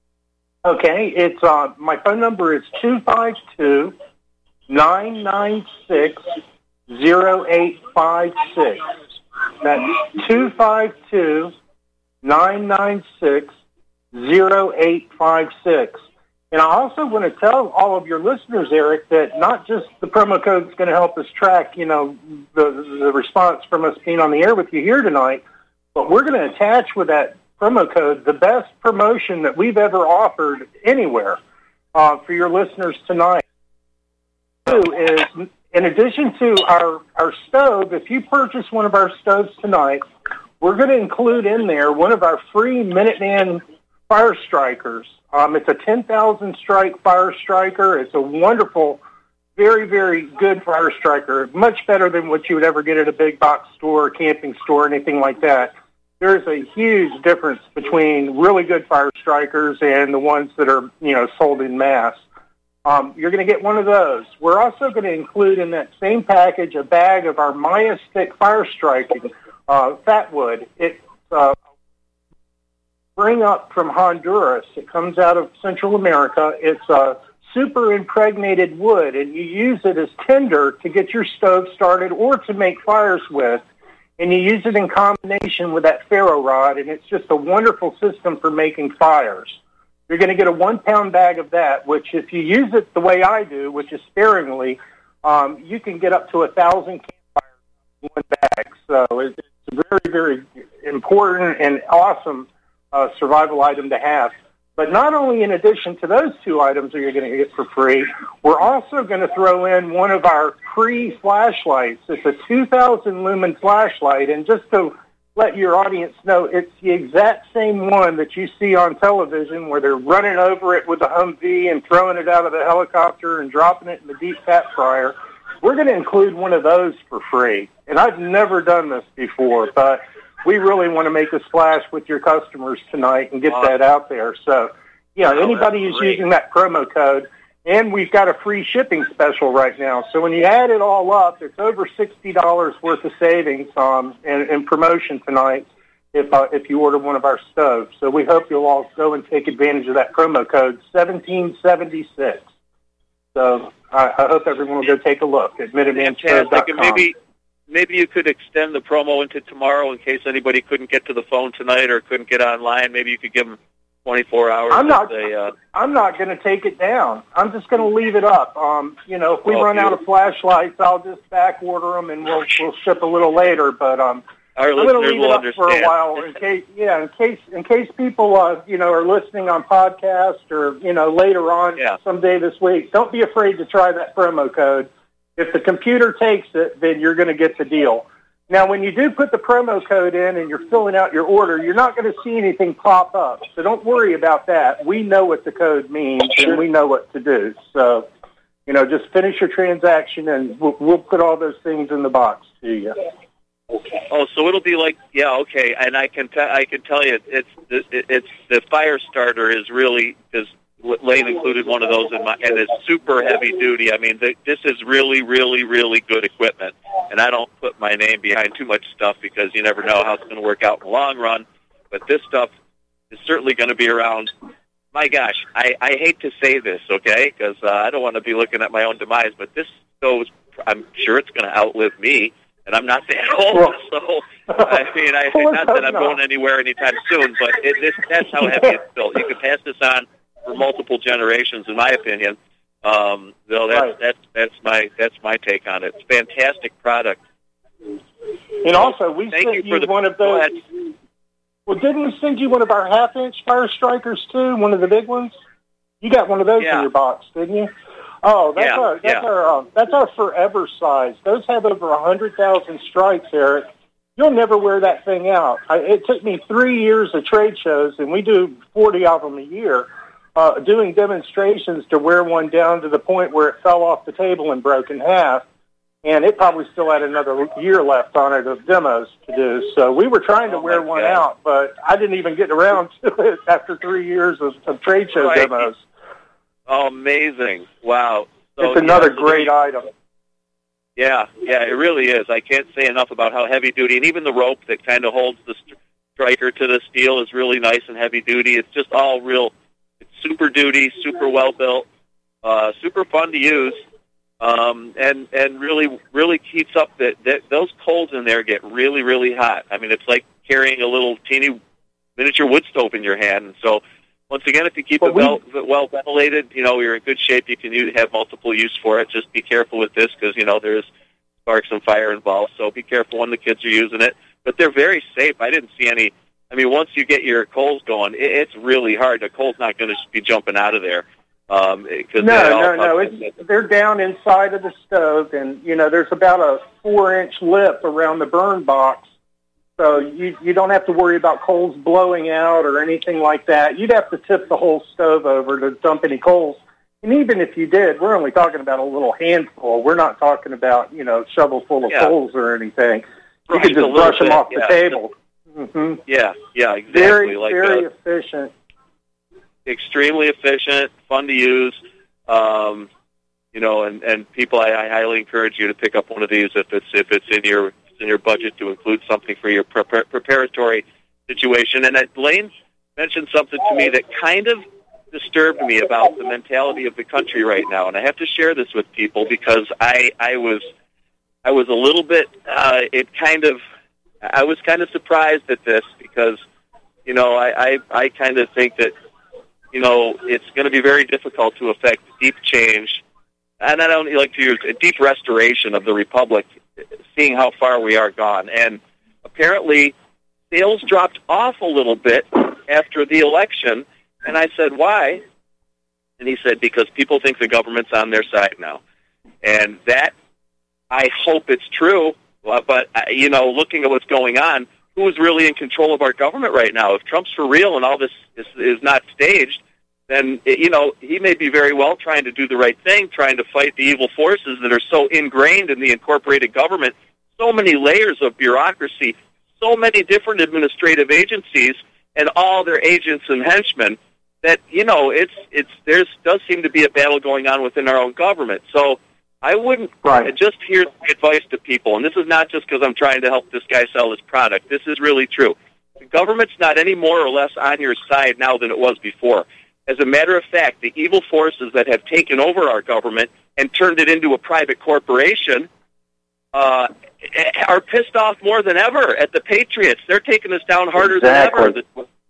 Okay, it's uh, my phone number is two five two, nine nine six, zero eight five six. That's two five two, nine nine six, zero eight five six. And I also want to tell all of your listeners, Eric, that not just the promo code is going to help us track, you know, the, the response from us being on the air with you here tonight, but we're going to attach with that promo code the best promotion that we've ever offered anywhere uh, for your listeners tonight. Is, in addition to our, our stove, if you purchase one of our stoves tonight, we're going to include in there one of our free Minuteman Fire Strikers. Um, it's a ten thousand strike fire striker. It's a wonderful, very, very good fire striker, much better than what you would ever get at a big box store, camping store, anything like that. There's a huge difference between really good fire strikers and the ones that are, you know, sold in mass. Um, you're going to get one of those. We're also going to include in that same package a bag of our Maya Stick fire striking uh, fat wood. It's uh, bring up from Honduras. It comes out of Central America. It's a super impregnated wood, and you use it as tinder to get your stove started or to make fires with. And you use it in combination with that ferro rod, and it's just a wonderful system for making fires. You're going to get a one-pound bag of that, which if you use it the way I do, which is sparingly, um, you can get up to a thousand campfires in one bag. So it's a very, very important and awesome uh, survival item to have. But not only in addition to those two items that you're going to get for free, we're also going to throw in one of our free flashlights. It's a two thousand lumen flashlight, and just to let your audience know, it's the exact same one that you see on television where they're running over it with the Humvee and throwing it out of the helicopter and dropping it in the deep fat fryer. We're going to include one of those for free. And I've never done this before, but we really want to make a splash with your customers tonight and get that out there. So, yeah, oh, anybody who's using that promo code, and we've got a free shipping special right now. So when you add it all up, it's over sixty dollars worth of savings um, in, in promotion tonight if uh, if you order one of our stoves. So we hope you'll all go and take advantage of that promo code, seventeen seventy-six. So I, I hope everyone will go take a look at minuteman stove dot com. Maybe, maybe you could extend the promo into tomorrow in case anybody couldn't get to the phone tonight or couldn't get online. Maybe you could give them twenty-four hours. I'm not. They, uh, I'm not going to take it down. I'm just going to leave it up. Um, you know, if we Oh, run out of flashlights, I'll just back order them and we'll we'll ship a little later. But um, Our I'm going to listeners leave will it up for a understand. while in case. Yeah, in case in case people uh, you know are listening on podcast or you know later on Yeah. someday this week. Don't be afraid to try that promo code. If the computer takes it, then you're going to get the deal. Now, when you do put the promo code in and you're filling out your order, you're not going to see anything pop up. So don't worry about that. We know what the code means and we know what to do. So, you know, just finish your transaction and we'll, we'll put all those things in the box to you. Oh, so it'll be like, yeah, okay, and I can t- I can tell you, it's it, it's the fire starter is really is Lane included one of those in my, and it's super heavy duty. I mean, the, this is really, really, really good equipment, and I don't put my name behind too much stuff because you never know how it's going to work out in the long run. But this stuff is certainly going to be around. My gosh, I, I hate to say this, okay, because uh, I don't want to be looking at my own demise, but this goes. I'm sure it's going to outlive me. And I'm not that old, so I mean, I not that I'm going anywhere anytime soon. But it, this, that's how heavy it's built. You can pass this on for multiple generations, in my opinion. Um, though that's Right. that's that's my that's my take on it. It's a fantastic product. And also, we Thank sent you you, for the- one of go those. ahead. Well, didn't we send you one of our half-inch fire strikers too? One of the big ones. You got one of those Yeah. in your box, didn't you? Oh, that's Yeah, our that's yeah. our um, that's our forever size. Those have over a hundred thousand strikes, Eric. You'll never wear that thing out. I, it took me three years of trade shows, and we do forty of them a year, uh, doing demonstrations to wear one down to the point where it fell off the table and broke in half. And it probably still had another year left on it of demos to do. So we were trying to Oh, wear my one God. out, but I didn't even get around to it after three years of, of trade show Right. demos. Oh, amazing! Wow, so, It's another yeah, so great there- item. Yeah, yeah, it really is. I can't say enough about how heavy duty, and even the rope that kind of holds the st- striker to the steel is really nice and heavy duty. It's just all real. It's super duty, super well built, uh, super fun to use, um, and and really really keeps up that, that those coals in there get really really hot. I mean, it's like carrying a little teeny miniature wood stove in your hand, and so. Once again, if you keep But it we- well, well ventilated, you know, you're in good shape. You can use, have multiple use for it. Just be careful with this because, you know, there's sparks and fire involved. So be careful when the kids are using it. But they're very safe. I didn't see any. I mean, once you get your coals going, it, it's really hard. The coal's not going to be jumping out of there. Um, cause No, they all no, no. come- It's, they're down inside of the stove, and, you know, there's about a four-inch lip around the burn box. So you you don't have to worry about coals blowing out or anything like that. You'd have to tip the whole stove over to dump any coals. And even if you did, we're only talking about a little handful. We're not talking about, you know, shovel full of Yeah. coals or anything. You Right, could a just little brush them bit, off the yeah. table. hmm Yeah, yeah, exactly. Very, like very uh, efficient. extremely efficient, fun to use. Um, you know, and, and people, I, I highly encourage you to pick up one of these if it's if it's in your in your budget to include something for your prepar- preparatory situation. And that Blaine mentioned something to me that kind of disturbed me about the mentality of the country right now, and I have to share this with people because I I was I was a little bit uh, it kind of I was kind of surprised at this because you know I I, I kind of think that you know it's going to be very difficult to affect deep change, and I don't like to use a deep restoration of the republic, seeing how far we are gone. And apparently, sales dropped off a little bit after the election. And I said, why? And he said, because people think the government's on their side now. And that, I hope it's true. But, uh, you know, looking at what's going on, who is really in control of our government right now? If Trump's for real and all this is, is not staged, then, you know, he may be very well trying to do the right thing, trying to fight the evil forces that are so ingrained in the incorporated government, so many layers of bureaucracy, so many different administrative agencies, and all their agents and henchmen, that, you know, it's it's there's does seem to be a battle going on within our own government. So I wouldn't Right. just here's my advice to people, and this is not just because I'm trying to help this guy sell his product. This is really true. The government's not any more or less on your side now than it was before. As a matter of fact, the evil forces that have taken over our government and turned it into a private corporation uh, are pissed off more than ever at the Patriots. They're taking us down harder Exactly. than ever.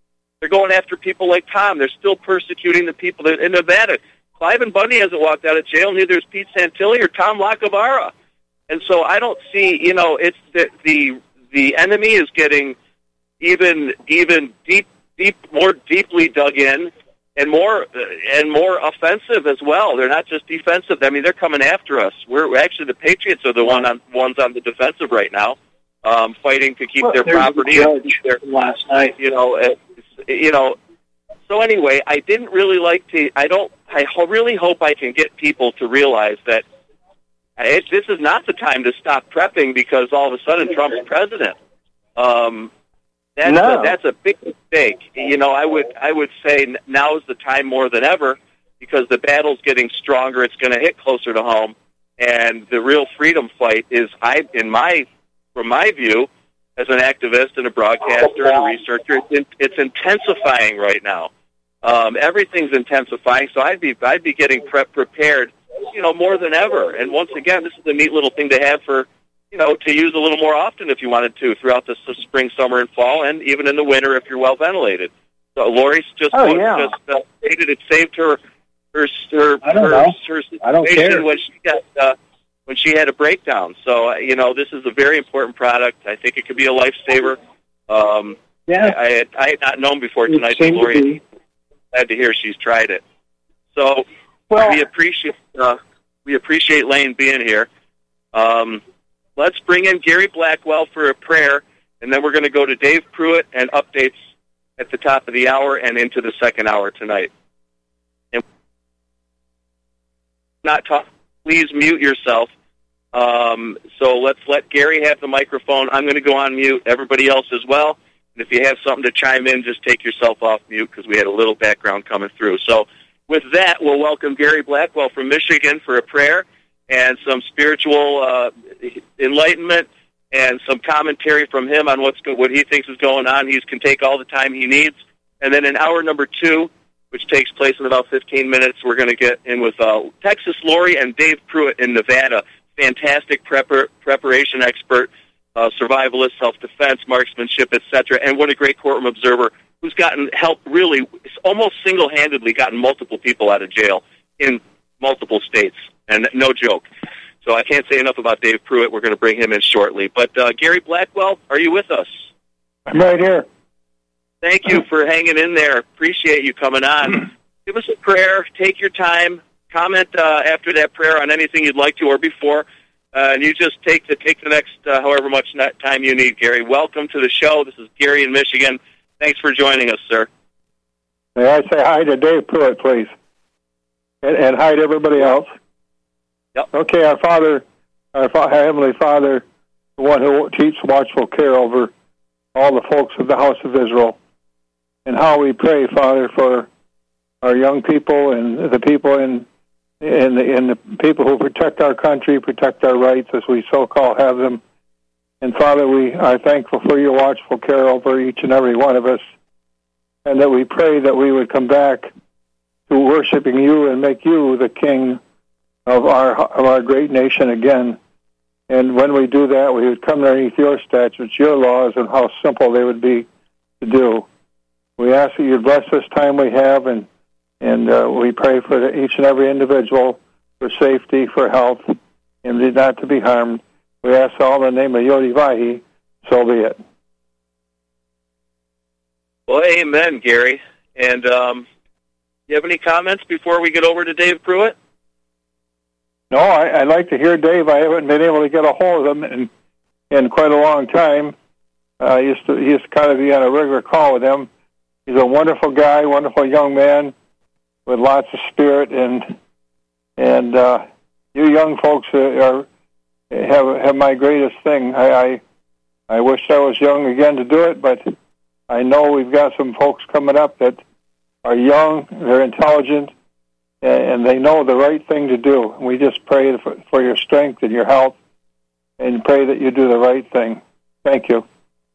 They're going after people like Tom. They're still persecuting the people in Nevada. Cliven Bundy hasn't walked out of jail. Neither is Pete Santilli or Tom Lacavara. And so I don't see, you know, it's the the, the enemy is getting even even deep, deep, more deeply dug in, and more and more offensive as well. They're not just defensive. I mean, they're coming after us. We're actually the Patriots are the one on ones on the defensive right now, um, fighting to keep well, their property. And keep their, last night, you know, it's, you know. So anyway, I didn't really like to. I don't. I ho- really hope I can get people to realize that it, this is not the time to stop prepping because all of a sudden Trump's president. Um, that's no. a, that's a big mistake. You know, I would I would say now is the time more than ever because the battle's getting stronger. It's going to hit closer to home, and the real freedom fight is, I in my from my view, as an activist and a broadcaster and a researcher, it's, it's intensifying right now. Um, everything's intensifying, so I'd be I'd be getting prep prepared, you know, more than ever. And once again, this is a neat little thing to have for, you know, to use a little more often if you wanted to throughout the spring, summer, and fall, and even in the winter if you're well ventilated. So Lori's just oh, yeah. just uh, stated it saved her her her I don't her, know. her I don't care. when she got. Uh, when she had a breakdown. So, uh, you know, this is a very important product. I think it could be a lifesaver. Um, yeah. I, I, had, I had not known before tonight that Lori had to hear she's tried it. So well, we appreciate uh, we appreciate Lane being here. Um, let's bring in Gary Blackwell for a prayer, and then we're going to go to Dave Pruitt and updates at the top of the hour and into the second hour tonight. And not talk. Please mute yourself. Um, so let's let Gary have the microphone. I'm going to go on mute. Everybody else as well. And if you have something to chime in, just take yourself off mute because we had a little background coming through. So with that, we'll welcome Gary Blackwell from Michigan for a prayer and some spiritual uh, enlightenment and some commentary from him on what's go- what he thinks is going on. He can take all the time he needs. And then in hour number two, which takes place in about fifteen minutes. We're going to get in with uh, Texas Lori and Dave Pruitt in Nevada. Fantastic prepar- preparation expert, uh, survivalist, self-defense, marksmanship, et cetera. And what a great courtroom observer who's gotten help really, almost single-handedly gotten multiple people out of jail in multiple states. And no joke. So I can't say enough about Dave Pruitt. We're going to bring him in shortly. But uh, Gary Blackwell, are you with us? I'm right here. Thank you for hanging in there. Appreciate you coming on. Give us a prayer. Take your time. Comment uh, after that prayer on anything you'd like to or before. Uh, and you just take the take the next uh, however much time you need, Gary. Welcome to the show. This is Gary in Michigan. Thanks for joining us, sir. May I say hi to Dave Pruitt, please? And, and hi to everybody else. Yep. Okay, our Father, our Fa- Heavenly Father, the one who keeps watchful care over all the folks of the house of Israel, and how we pray, Father, for our young people and the people in in the, in the people who protect our country, protect our rights, as we so-called have them. And Father, we are thankful for your watchful care over each and every one of us, and that we pray that we would come back to worshiping you and make you the King of our of our great nation again. And when we do that, we would come underneath your statutes, your laws, and how simple they would be to do. We ask that you bless this time we have, and and uh, we pray for the, each and every individual, for safety, for health, and not to be harmed. We ask all in the name of Yodivahi, so be it. Well, amen, Gary. And um, you have any comments before we get over to Dave Pruitt? No, I, I'd like to hear Dave. I haven't been able to get a hold of him in, in quite a long time. Uh, I used to, he used to kind of be on a regular call with him. He's a wonderful guy, wonderful young man with lots of spirit, and and uh, you young folks are have have my greatest thing. I, I I wish I was young again to do it, but I know we've got some folks coming up that are young, they're intelligent, and they know the right thing to do. We just pray for, for your strength and your health, and pray that you do the right thing. Thank you.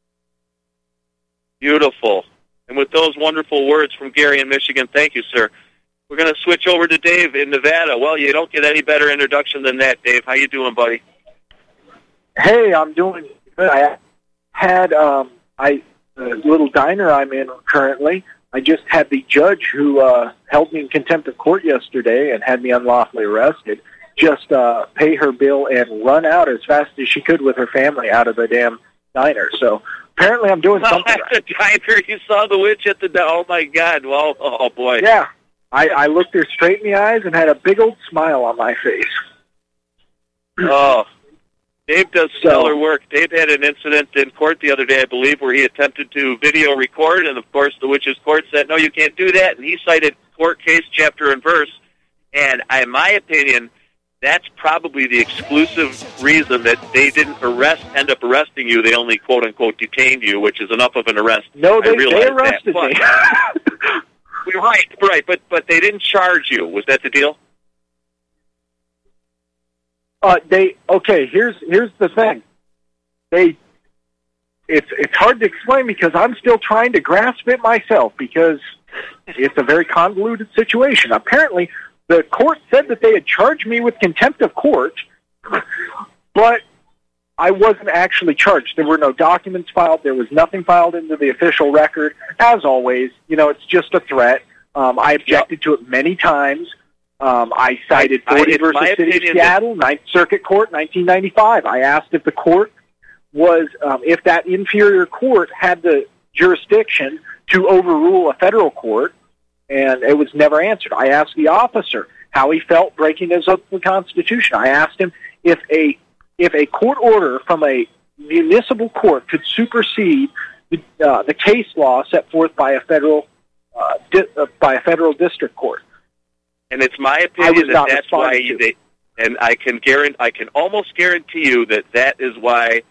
Beautiful. And with those wonderful words from Gary in Michigan, thank you, sir. We're going to switch over to Dave in Nevada. Well, you don't get any better introduction than that, Dave. How you doing, buddy? Hey, I'm doing good. I had um, I the little diner I'm in currently I just had the judge who uh, held me in contempt of court yesterday and had me unlawfully arrested just uh, pay her bill and run out as fast as she could with her family out of the damn diner. So apparently I'm doing well, something at right. the diner, you saw the witch at the diner. Oh, my God. Well, oh, boy. Yeah. I, I looked her straight in the eyes and had a big old smile on my face. Oh, Dave does stellar work. Dave had an incident in court the other day, I believe, where he attempted to video record, and, of course, the witch's court said, no, you can't do that, and he cited court case, chapter, and verse. And in my opinion, that's probably the exclusive reason that they didn't arrest, end up arresting you. They only, quote-unquote, detained you, which is enough of an arrest. No, they, I realize they arrested that. me. But, right, right, but, but they didn't charge you. Was that the deal? Uh, they okay. Here's here's the thing. They it's it's hard to explain because I'm still trying to grasp it myself because it's a very convoluted situation. Apparently, the court said that they had charged me with contempt of court, but I wasn't actually charged. There were no documents filed. There was nothing filed into the official record. As always, you know, it's just a threat. Um, I objected to it many times. Um, I cited forty versus City of Seattle, Ninth Circuit Court, nineteen ninety-five. I asked if the court was, um, if that inferior court had the jurisdiction to overrule a federal court, and it was never answered. I asked the officer how he felt breaking his oath to the Constitution. I asked him if a if a court order from a municipal court could supersede the, uh, the case law set forth by a federal uh, di- uh, by a federal district court. And it's my opinion that that's why they, and I can guarantee, I can almost guarantee you that that is why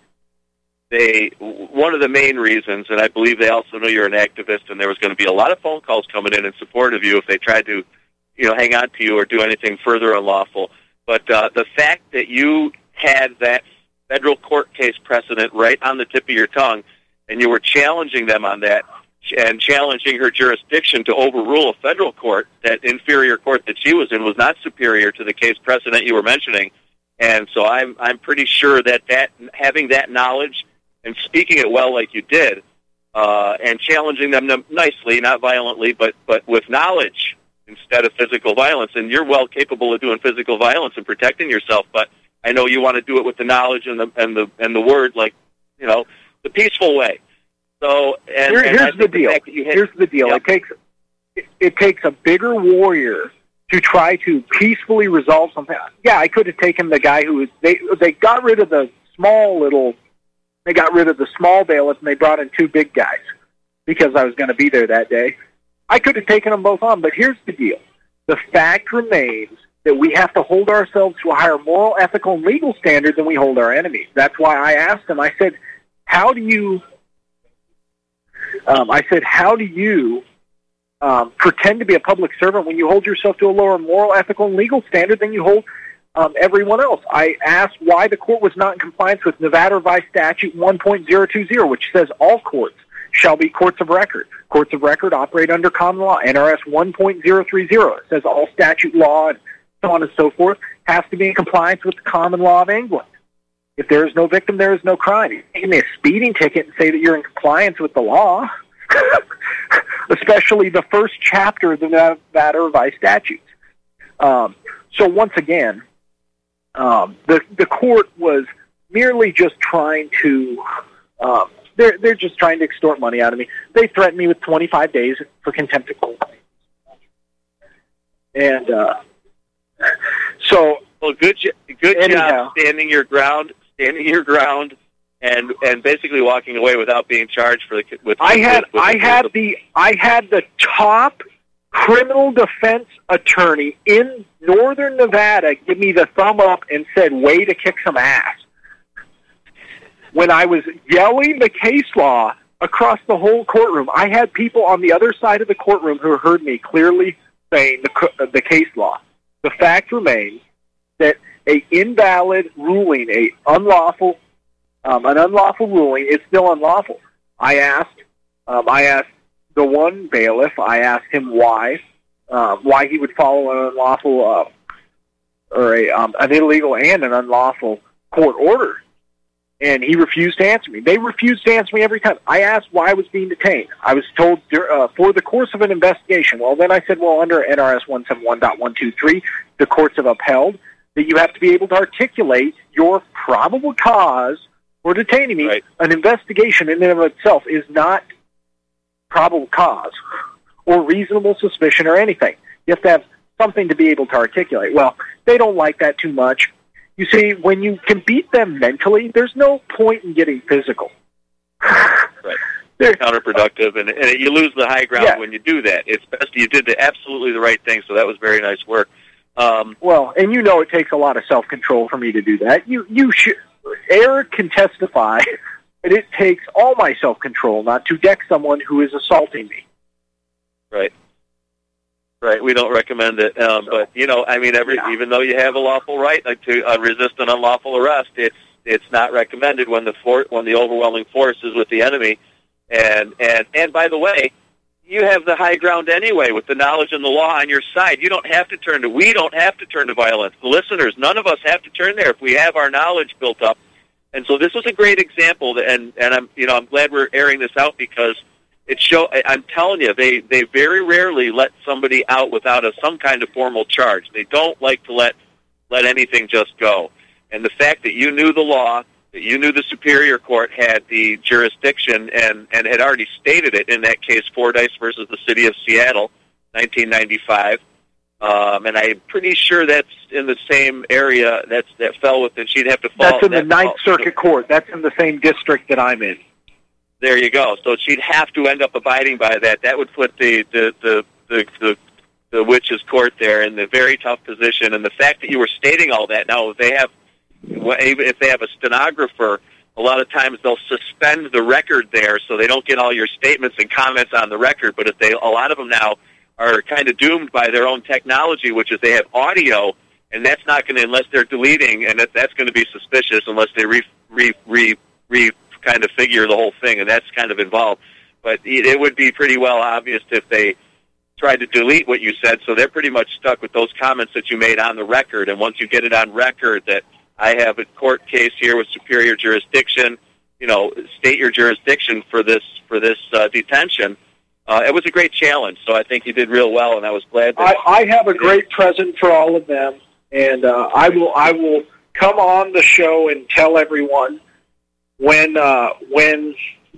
they, one of the main reasons, and I believe they also know you're an activist, and there was going to be a lot of phone calls coming in in support of you if they tried to, you know, hang on to you or do anything further unlawful. But uh, the fact that you had that federal court case precedent right on the tip of your tongue, and you were challenging them on that, and challenging her jurisdiction to overrule a federal court, that inferior court that she was in was not superior to the case precedent you were mentioning. And so I'm I'm pretty sure that, that having that knowledge and speaking it well like you did, uh, and challenging them nicely, not violently, but, but with knowledge instead of physical violence. And you're well capable of doing physical violence and protecting yourself, but I know you want to do it with the knowledge and the and the and the word, like, you know, the peaceful way. So, and, Here, and here's the deal. Had, here's the deal. Yep. It takes it, it takes a bigger warrior to try to peacefully resolve something. Yeah, I could have taken the guy who was they they got rid of the small little they got rid of the small bailiff and they brought in two big guys because I was going to be there that day. I could have taken them both on, but here's the deal: the fact remains that we have to hold ourselves to a higher moral, ethical, and legal standard than we hold our enemies. That's why I asked them. I said, "How do you?" Um, I said, how do you um, pretend to be a public servant when you hold yourself to a lower moral, ethical, and legal standard than you hold um, everyone else? I asked why the court was not in compliance with Nevada Revised Statute one point oh two oh, which says all courts shall be courts of record. Courts of record operate under common law. N R S one point oh three oh, it says all statute law and so on and so forth has to be in compliance with the common law of England. If there is no victim, there is no crime. You can give me a speeding ticket and say that you're in compliance with the law, especially the first chapter of the Nevada Revised Statutes. Um, so once again, um, the the court was merely just trying to um, they're they're just trying to extort money out of me. They threatened me with twenty-five days for contempt of court, and uh, so well, good good anyhow. job standing your ground. Standing your ground and and basically walking away without being charged for the with. I had with, with, I with, had with, the I had the top criminal defense attorney in Northern Nevada give me the thumb up and said, "Way to kick some ass." When I was yelling the case law across the whole courtroom, I had people on the other side of the courtroom who heard me clearly saying the the case law. The fact remains that a invalid ruling, a unlawful, um, an unlawful ruling is still unlawful. I asked, um, I asked the one bailiff, I asked him why, uh, why he would follow an unlawful, uh, or a um, an illegal and an unlawful court order, and he refused to answer me. They refused to answer me every time. I asked why I was being detained. I was told uh, for the course of an investigation. Well, then I said, well, under N R S one seventy-one point one two three, the courts have upheld that you have to be able to articulate your probable cause for detaining me. Right. An investigation in and of itself is not probable cause or reasonable suspicion or anything. You have to have something to be able to articulate. Well, they don't like that too much. You see, when you can beat them mentally, there's no point in getting physical. Right. They're counterproductive, and, and you lose the high ground Yeah. when you do that. It's best you did the, absolutely the right thing, so that was very nice work. Um, Well, and you know it takes a lot of self-control for me to do that. You, you should, Eric can testify that it takes all my self-control not to deck someone who is assaulting me. Right. Right. We don't recommend it. Um, so, but, you know, I mean, every yeah. even though you have a lawful right like, to uh, resist an unlawful arrest, it's it's not recommended when the for, when the overwhelming force is with the enemy. And, and, and by the way, you have the high ground anyway with the knowledge and the law on your side. You don't have to turn to, we don't have to turn to violence. The listeners, none of us have to turn there if we have our knowledge built up. And so this was a great example, and, and I'm, you know, I'm glad we're airing this out because it show. I'm telling you, they, they very rarely let somebody out without a, some kind of formal charge. They don't like to let let anything just go. And the fact that you knew the law, that you knew the Superior Court had the jurisdiction and, and had already stated it in that case, Fordyce versus the City of Seattle, nineteen ninety-five. Um, and I'm pretty sure that's in the same area that's that fell within. She'd have to fall. That's in the that Ninth fall, Circuit Court. That's in the same district that I'm in. There you go. So she'd have to end up abiding by that. That would put the the the the, the, the witch's court there in the very tough position. And the fact that you were stating all that, now if they have, if they have a stenographer, a lot of times they'll suspend the record there so they don't get all your statements and comments on the record. But if they, a lot of them now are kind of doomed by their own technology, which is they have audio, and that's not going to, unless they're deleting, and that, that's going to be suspicious unless they re re re re. kind of figure the whole thing, and that's kind of involved. But it, it would be pretty well obvious if they tried to delete what you said, so they're pretty much stuck with those comments that you made on the record. And once you get it on record that I have a court case here with superior jurisdiction, you know, state your jurisdiction for this for this uh, detention. Uh, it was a great challenge, so I think you did real well, and I was glad that I, I have a great present for all of them, and uh, I will I will come on the show and tell everyone when uh, when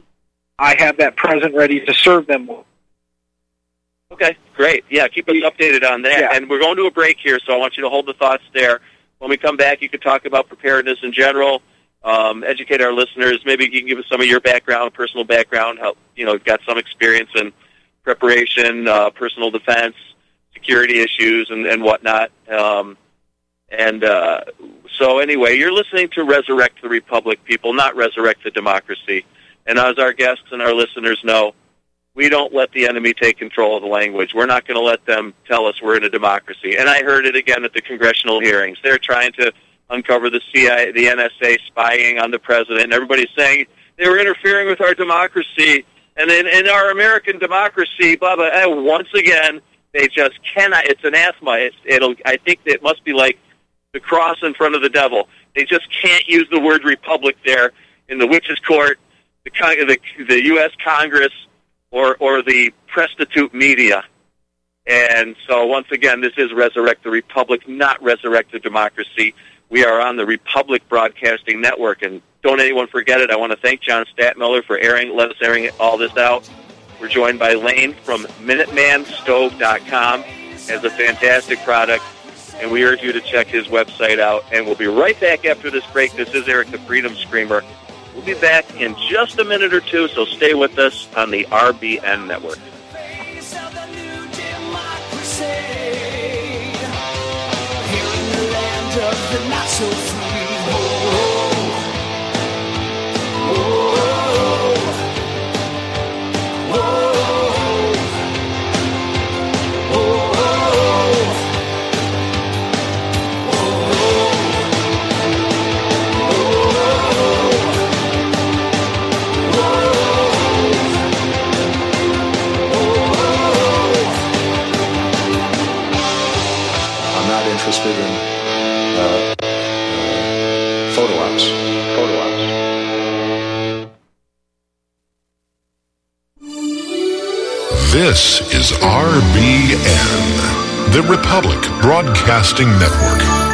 I have that present ready to serve them. Okay, great. Yeah, keep us updated on that. Yeah. And we're going to a break here, so I want you to hold the thoughts there. When we come back, you could talk about preparedness in general, um, educate our listeners. Maybe you can give us some of your background, personal background, how, you know, got some experience in preparation, uh, personal defense, security issues, and, and whatnot. Um, and uh, so anyway, you're listening to Resurrect the Republic, people, not Resurrect the Democracy. And as our guests and our listeners know, we don't let the enemy take control of the language. We're not going to let them tell us we're in a democracy. And I heard it again at the congressional hearings. They're trying to uncover the C I A, the N S A spying on the president, and everybody's saying they were interfering with our democracy and in, in our American democracy, blah, blah. And once again, they just cannot. It's anathema. It's, it'll, I think it must be like the cross in front of the devil. They just can't use the word republic there in the witch's court, the, the, the U S Congress, or or the prostitute media. And so, once again, this is Resurrect the Republic, not Resurrect the Democracy. We are on the Republic Broadcasting Network, and don't anyone forget it. I want to thank John Statmiller for airing, let us airing all this out. We're joined by Lane from Minuteman Stove dot com. Has a fantastic product, and we urge you to check his website out. And we'll be right back after this break. This is Eric the Freedom Screamer. We'll be back in just a minute or two, so stay with us on the R B N Network. Interested in uh, uh, photo ops. Photo ops. This is R B N, the Republic Broadcasting Network.